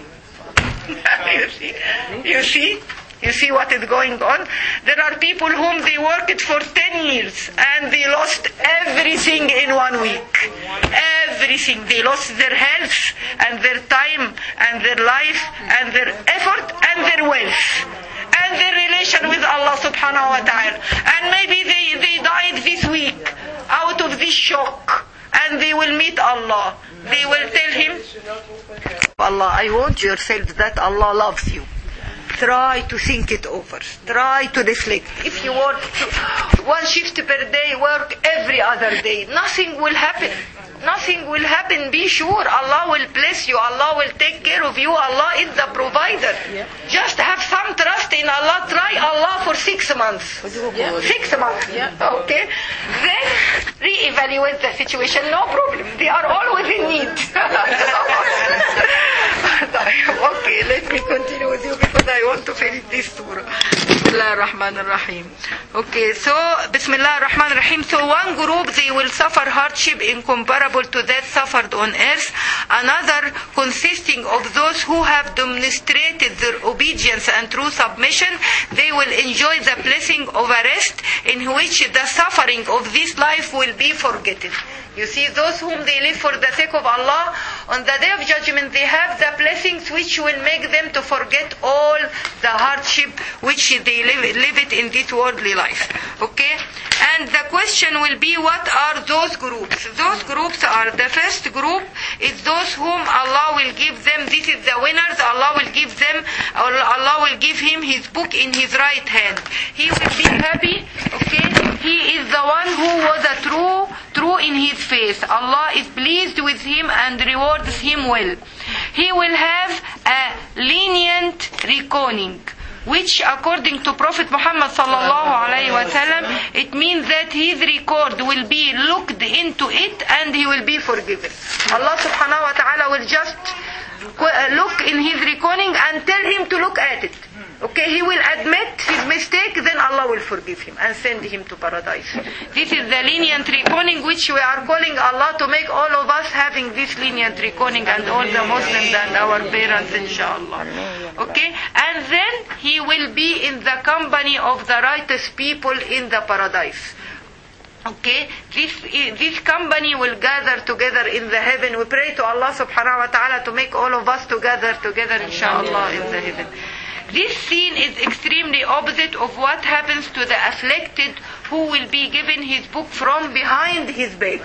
You see what is going on? There are people whom they worked for 10 years and they lost everything in 1 week. Everything. They lost their health and their time and their life and their effort and their wealth. And their relation with Allah subhanahu wa ta'ala. And maybe they died this week out of this shock. And they will meet Allah. They will tell Him, Allah, I want yourself that Allah loves you. Try to think it over. Try to reflect. If you work 1 shift per day, work every other day. Nothing will happen. Nothing will happen. Be sure Allah will bless you. Allah will take care of you. Allah is the provider. Yeah. Just have some trust in Allah. Try Allah for 6 months. 6 months. Yeah. Okay. Then reevaluate the situation. No problem. They are always in need. Bismillah ar-Rahman ar-Rahim. Okay, so Bismillah ar-Rahman ar-Rahim. So one group, they will suffer hardship incomparable to that suffered on earth. Another consisting of those who have demonstrated their obedience and true submission, they will enjoy the blessing of a rest in which the suffering of this life will be forgotten. You see, those whom they live for the sake of Allah, on the day of judgment they have the blessings which will make them to forget all the hardship which they live it in this worldly life. Okay? And the question will be, what are those groups? Those groups are, the first group is those whom Allah will give them, this is the winners, Allah will give them, Allah will give him his book in his right hand. He will be happy, okay? He is the one who was a true in his faith. Allah is pleased with him and rewards him well. He will have a lenient reckoning, which according to Prophet Muhammad sallallahu alaihi wasallam, it means that his record will be looked into it and he will be forgiven. Allah subhanahu wa ta'ala will just look in his reckoning and tell him to look at it. Okay, he will admit his mistake, then Allah will forgive him and send him to paradise. This is the lenient reckoning which we are calling Allah to make all of us having this lenient reckoning, and all the Muslims and our parents, inshallah. Okay, and then he will be in the company of the righteous people in the paradise. Okay, this company will gather together in the heaven. We pray to Allah subhanahu wa ta'ala to make all of us together inshallah in the heaven. This scene is extremely opposite of what happens to the afflicted who will be given his book from behind his back.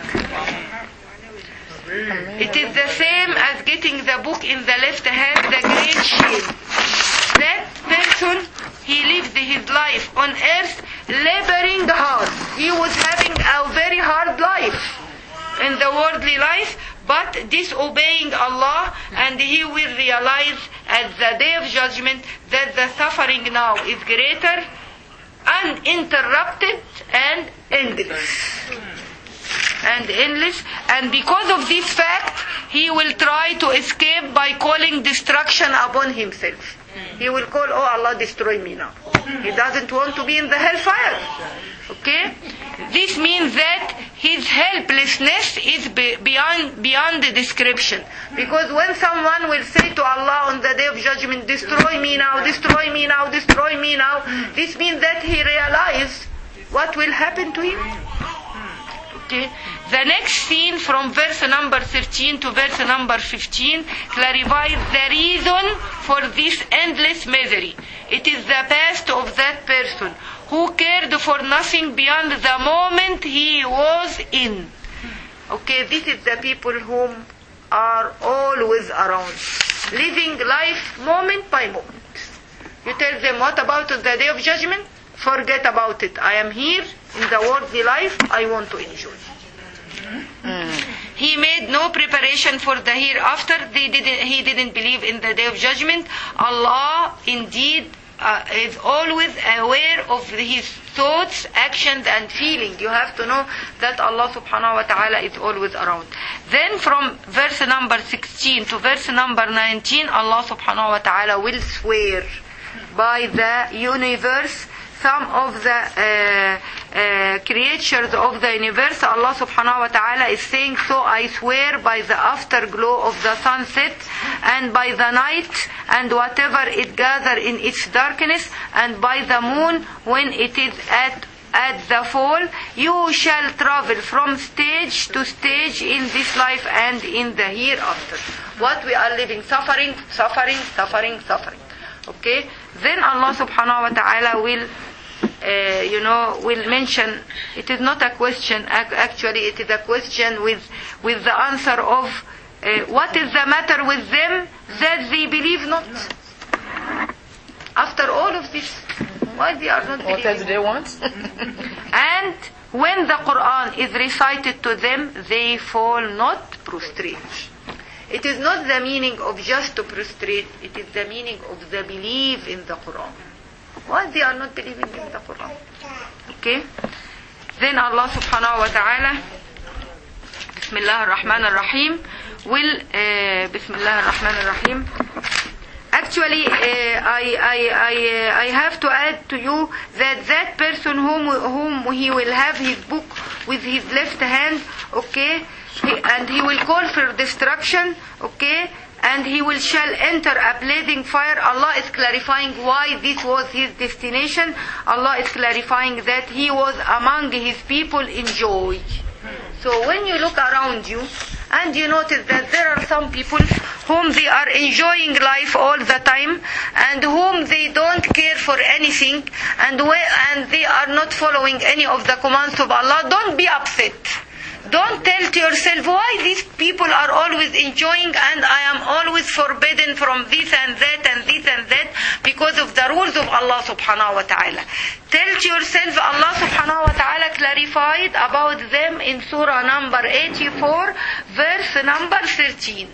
It is the same as getting the book in the left hand, the great shield. That person, he lives his life on earth laboring hard. He was having a very hard life in the worldly life, but disobeying Allah, and he will realize at the day of judgment that the suffering now is greater, uninterrupted, and endless. And because of this fact, he will try to escape by calling destruction upon himself. He will call, oh Allah, destroy me now. He doesn't want to be in the hellfire. Okay? This means that his helplessness is beyond the description. Because when someone will say to Allah on the day of judgment, destroy me now, destroy me now, destroy me now, this means that he realized what will happen to him. Okay. The next scene from verse number 13 to verse number 15 clarifies the reason for this endless misery. It is the past of that person who cared for nothing beyond the moment he was in. Okay, this is the people whom are always around, living life moment by moment. You tell them, what about the day of judgment? Forget about it. I am here in the worldly life. I want to enjoy. He made no preparation for the hereafter. He didn't believe in the day of judgment. Allah indeed is always aware of his thoughts, actions and feelings. You have to know that Allah subhanahu wa ta'ala is always around. Then from verse number 16 to verse number 19, Allah subhanahu wa ta'ala will swear by the universe. Some of the creatures of the universe, Allah subhanahu wa ta'ala is saying, so I swear by the afterglow of the sunset, and by the night, and whatever it gathers in its darkness, and by the moon when it is at the fall, you shall travel from stage to stage in this life and in the hereafter. What we are living, suffering. Okay? Then Allah subhanahu wa ta'ala will mention, it is not a question, actually it is a question with the answer of what is the matter with them that they believe not. After all of this, why they are not believing? What else they want? And when the Quran is recited to them, they fall not prostrate. It is not the meaning of just to prostrate, it is the meaning of the belief in the Quran. Why they are not believing in the Quran? Okay? Then Allah subhanahu wa ta'ala, Bismillah ar-Rahman ar-Rahim, will, Bismillah ar-Rahman ar-Rahim, actually, I have to add to you that person whom he will have his book with his left hand, okay, and he will call for destruction, okay, and he shall enter a blazing fire. Allah is clarifying why this was his destination. Allah is clarifying that he was among his people in joy. So when you look around you and you notice that there are some people whom they are enjoying life all the time and whom they don't care for anything and they are not following any of the commands of Allah, don't be upset. Don't tell to yourself why these people are always enjoying and I am always forbidden from this and that and this and that because of the rules of Allah subhanahu wa ta'ala. Tell to yourself Allah subhanahu wa ta'ala clarified about them in surah number 84 verse number 13.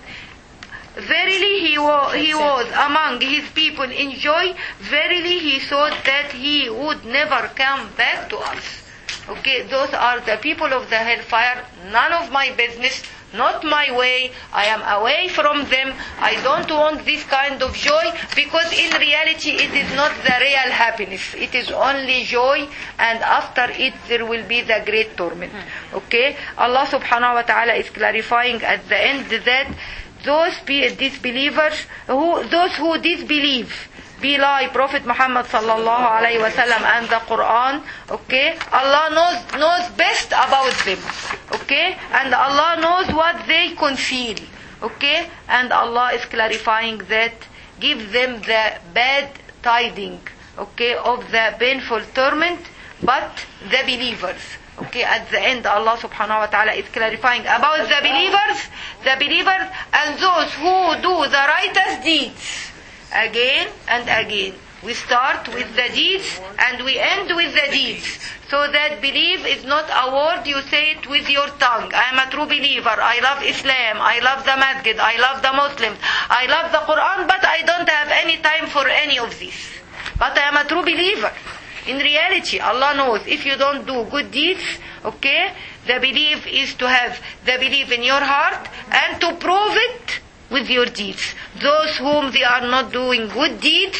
Verily he was among his people in joy. Verily he thought that he would never come back to us. Okay, those are the people of the hellfire. None of my business, not my way. I am away from them. I don't want this kind of joy because in reality it is not the real happiness. It is only joy and after it there will be the great torment. Okay, Allah subhanahu wa ta'ala is clarifying at the end that those disbelievers, those who disbelieve, belie Prophet Muhammad sallallahu alayhi wa sallam and the Quran, okay, Allah knows best about them, okay, and Allah knows what they conceal, okay, and Allah is clarifying that give them the bad tidings, okay, of the painful torment, but the believers. Okay, at the end Allah subhanahu wa ta'ala is clarifying about the believers and those who do the righteous deeds. Again and again. We start with the deeds and we end with the deeds. So that belief is not a word you say it with your tongue. I am a true believer. I love Islam. I love the masjid. I love the Muslims. I love the Quran, but I don't have any time for any of this. But I am a true believer. In reality, Allah knows if you don't do good deeds, okay, the belief is to have the belief in your heart and to prove it with your deeds. Those whom they are not doing good deeds,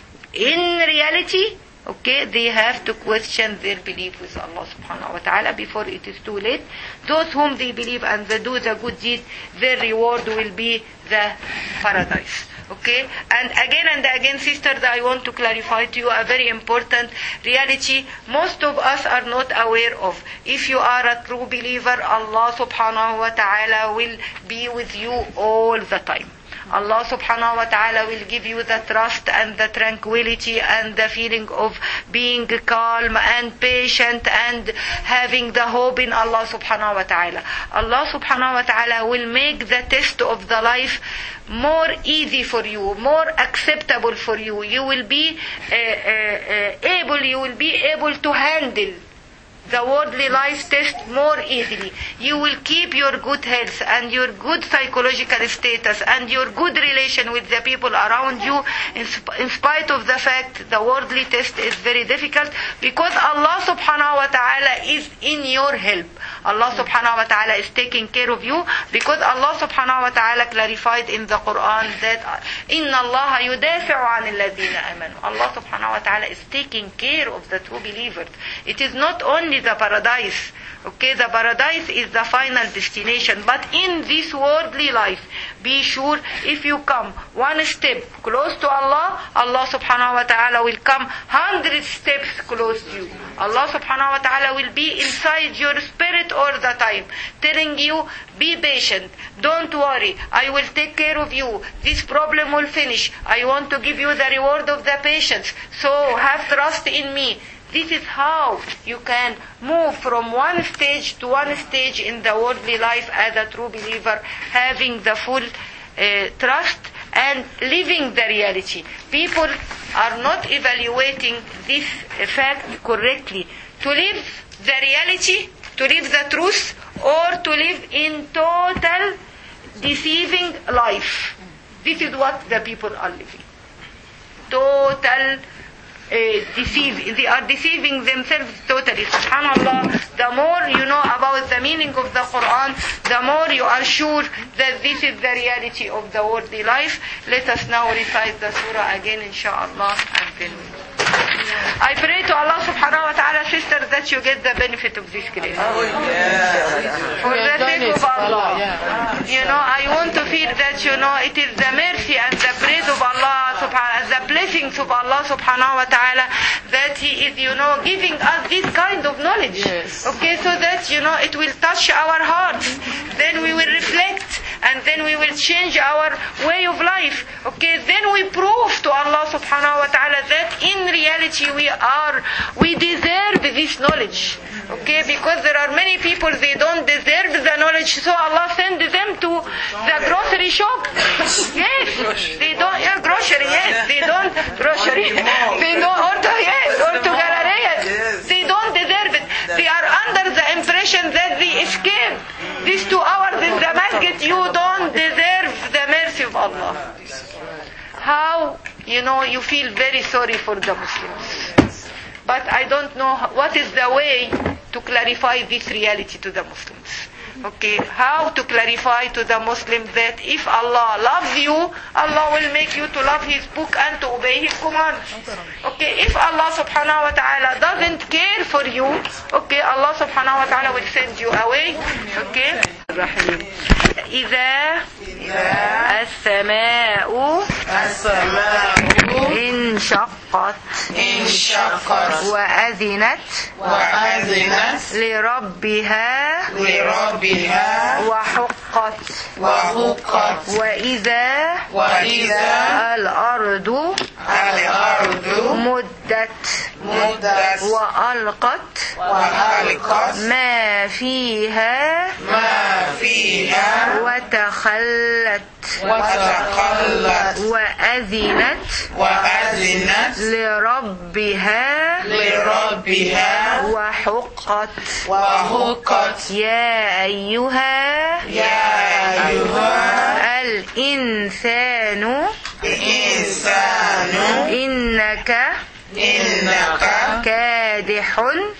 in reality, okay, they have to question their belief with Allah subhanahu wa ta'ala before it is too late. Those whom they believe and they do the good deed, their reward will be the paradise. Okay, and again, sisters, I want to clarify to you a very important reality most of us are not aware of. If you are a true believer, Allah subhanahu wa ta'ala will be with you all the time. Allah subhanahu wa ta'ala will give you the trust and the tranquility and the feeling of being calm and patient and having the hope in Allah subhanahu wa ta'ala. Allah subhanahu wa ta'ala will make the test of the life more easy for you, more acceptable for you. You will be able to handle the worldly life test more easily. You will keep your good health and your good psychological status and your good relation with the people around you in spite of the fact the worldly test is very difficult because Allah subhanahu wa ta'ala is in your help. Allah subhanahu wa ta'ala is taking care of you because Allah subhanahu wa ta'ala clarified in the Quran that إِنَّ اللَّهَ يُدَافِعُ عَنِ الَّذِينَ آمَنُوا. Allah subhanahu wa ta'ala is taking care of the true believers. It is not only the paradise. Okay, the paradise is the final destination. But in this worldly life, be sure if you come one step close to Allah, Allah subhanahu wa ta'ala will come 100 steps close to you. Allah subhanahu wa ta'ala will be inside your spirit all the time, telling you, be patient, don't worry, I will take care of you, this problem will finish, I want to give you the reward of the patience, so have trust in me. This is how you can move from one stage to one stage in the worldly life as a true believer, having the full trust and living the reality. People are not evaluating this fact correctly. To live the reality, to live the truth, or to live in total deceiving life. This is what the people are living. Total they are deceiving themselves totally. Subhanallah, the more you know about the meaning of the Quran, the more you are sure that this is the reality of the worldly life. Let us now recite the surah again, inshallah, and then I pray to Allah subhanahu wa ta'ala, sisters, that you get the benefit of this grace. For the sake of Allah. I want to feel that, it is the mercy and the praise of Allah subhanahu, the blessings of Allah subhanahu wa ta'ala, that He is, giving us this kind of knowledge. Yes. Okay, so that, it will touch our hearts. Then we will reflect, and then we will change our way of life. Okay, then we prove to Allah subhanahu wa ta'ala that in reality we deserve this knowledge. Okay, because there are many people, they don't deserve the knowledge, so Allah sends them to the grocery shop. Yes, they don't, grocery, yes, they don't, grocery, they don't, or to galerias. They don't deserve it. They are under the impression that they escape these 2 hours in the masjid. You don't deserve the mercy of Allah. How, you feel very sorry for the Muslims. But I don't know what is the way to clarify this reality to the Muslims. Okay, how to clarify to the Muslims that if Allah loves you, Allah will make you to love His book and to obey His commands. Okay, if Allah subhanahu wa ta'ala doesn't care for you, okay, Allah subhanahu wa ta'ala will send you away. Okay, Rahim. إذا السماء انشقت وأذنت لربها وحقت وإذا الأرض مدت وألقت ما فيها وتخلت وأذنت لربها وحقت يا أيها الإنسان إنك كادح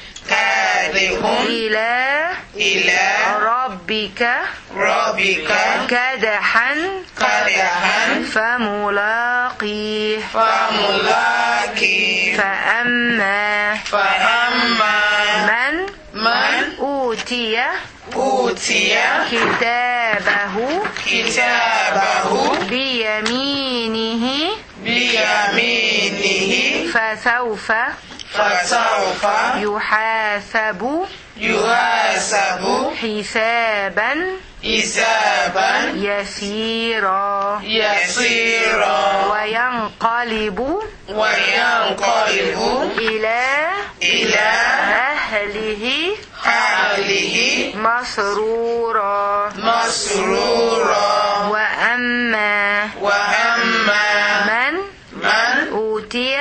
إلى ربك كدحا فملاقيه فأما من أوتي كتابه بيمينه فسوف يحاسب حسابا يسيرا وينقلب إلى أهله مسرورا وأما من أوتي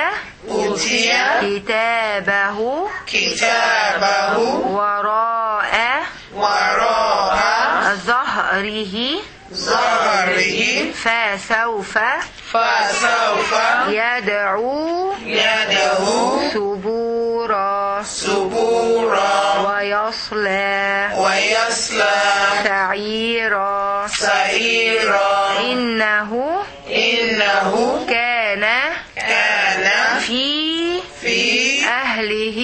كتابه وراء ظهره فسوف يدعو ثبورا ويصلى سعيرا إنه كان في أهله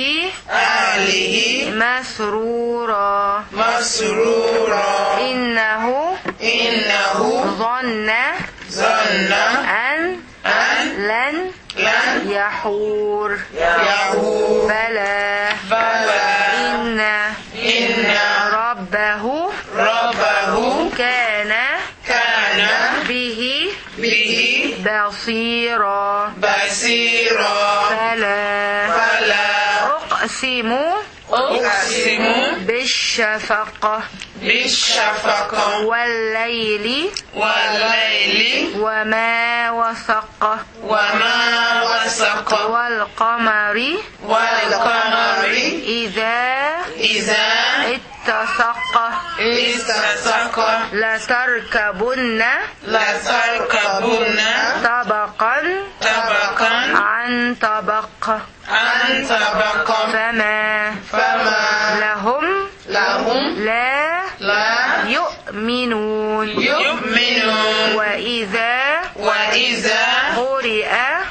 مسرورا إنه ظن أن لن يحور بلى إن ربه كان به بصيرا فلا أقسم بالشفق والليل وما وسق والقمر إذا اتسق لتركبن طبقا عن طبق فما لهم لا يؤمنون وإذا قرئ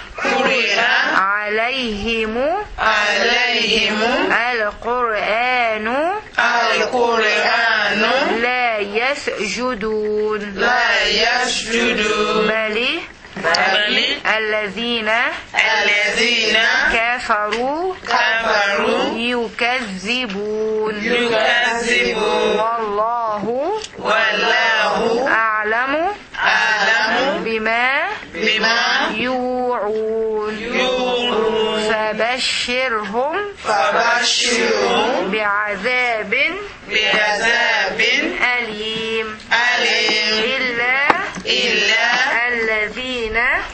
عليهم القرآن لا يسجدون بل الذين كفروا يكذبون والله أعلم بما يوعون فبشرهم بعذاب أليم إلا الذين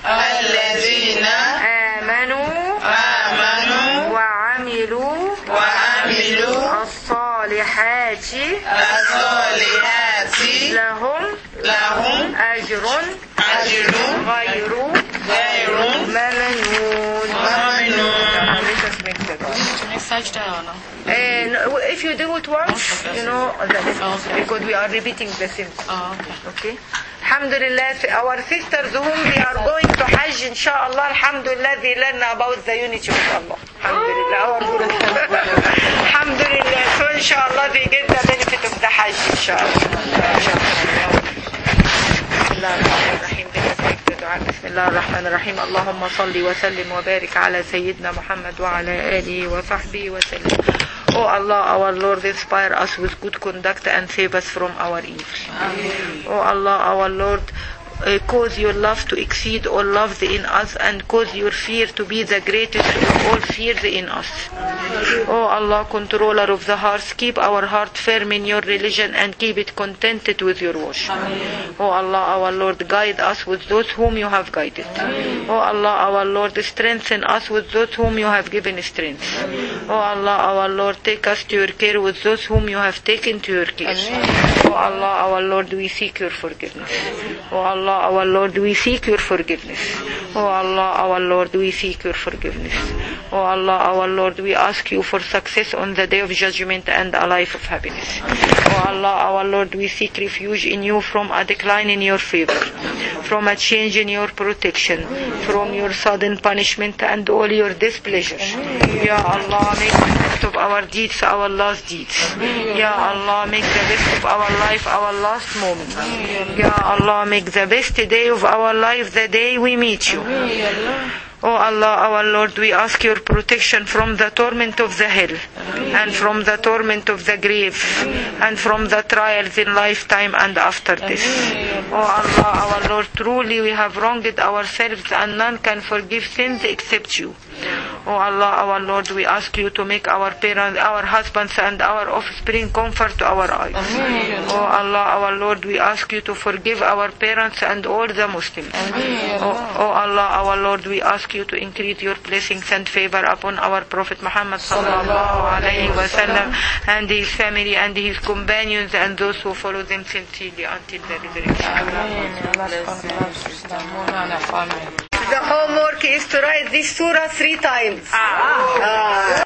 آمنوا وعملوا الصالحات لهم أجر غير ممنون. If you do it once, you know because we are repeating the same. Okay. Alhamdulillah, our sisters whom they are going to Hajj, inshallah, alhamdulillah, they learn about the unity of Allah. Alhamdulillah. Alhamdulillah. So inshallah, they get the benefit of the Hajj, inshallah. بسم الله الرحمن الرحيم. اللهم صل وسلم وبارك على سيدنا محمد وعلى آله وصحبه وسلم. Oh Allah, our Lord, inspire us with good conduct and save us from our evil. Oh Allah, our Lord, cause your love to exceed all loves in us and cause your fear to be the greatest of all fears in us. Oh Allah, controller of the hearts, keep our heart firm in your religion and keep it contented with your worship. Oh Allah, our Lord, guide us with those whom you have guided. Oh Allah, our Lord, strengthen us with those whom you have given strength. Oh Allah, our Lord, take us to your care with those whom you have taken to your care. Oh Allah, our Lord, we seek your forgiveness. Oh Allah, our Lord, we seek your forgiveness. Oh Allah, our Lord, we seek your forgiveness. Oh Allah, our Lord, we ask you for success on the day of judgment and a life of happiness. Oh Allah, our Lord, we seek refuge in you from a decline in your favor, from a change in your protection, from your sudden punishment and all your displeasure. Ya Allah, make the best of our deeds our last deeds. Ya Allah, make the best of our life our last moment. Ya Allah, make the best day of our life the day we meet you. Oh Allah, our Lord, we ask your protection from the torment of the hell and from the torment of the grave and from the trials in lifetime and after death. Oh Allah, our Lord, truly we have wronged ourselves and none can forgive sins except you. Oh Allah, our Lord, we ask you to make our parents, our husbands and our offspring comfort to our eyes. Oh Allah, our Lord, we ask you to forgive our parents and all the Muslims. Oh Allah, our Lord, we ask you to increase your blessings and favor upon our Prophet Muhammad sallallahu alayhi wa sallam and his family and his companions and those who follow them sincerely until the resurrection. The homework is to write this surah 3 times.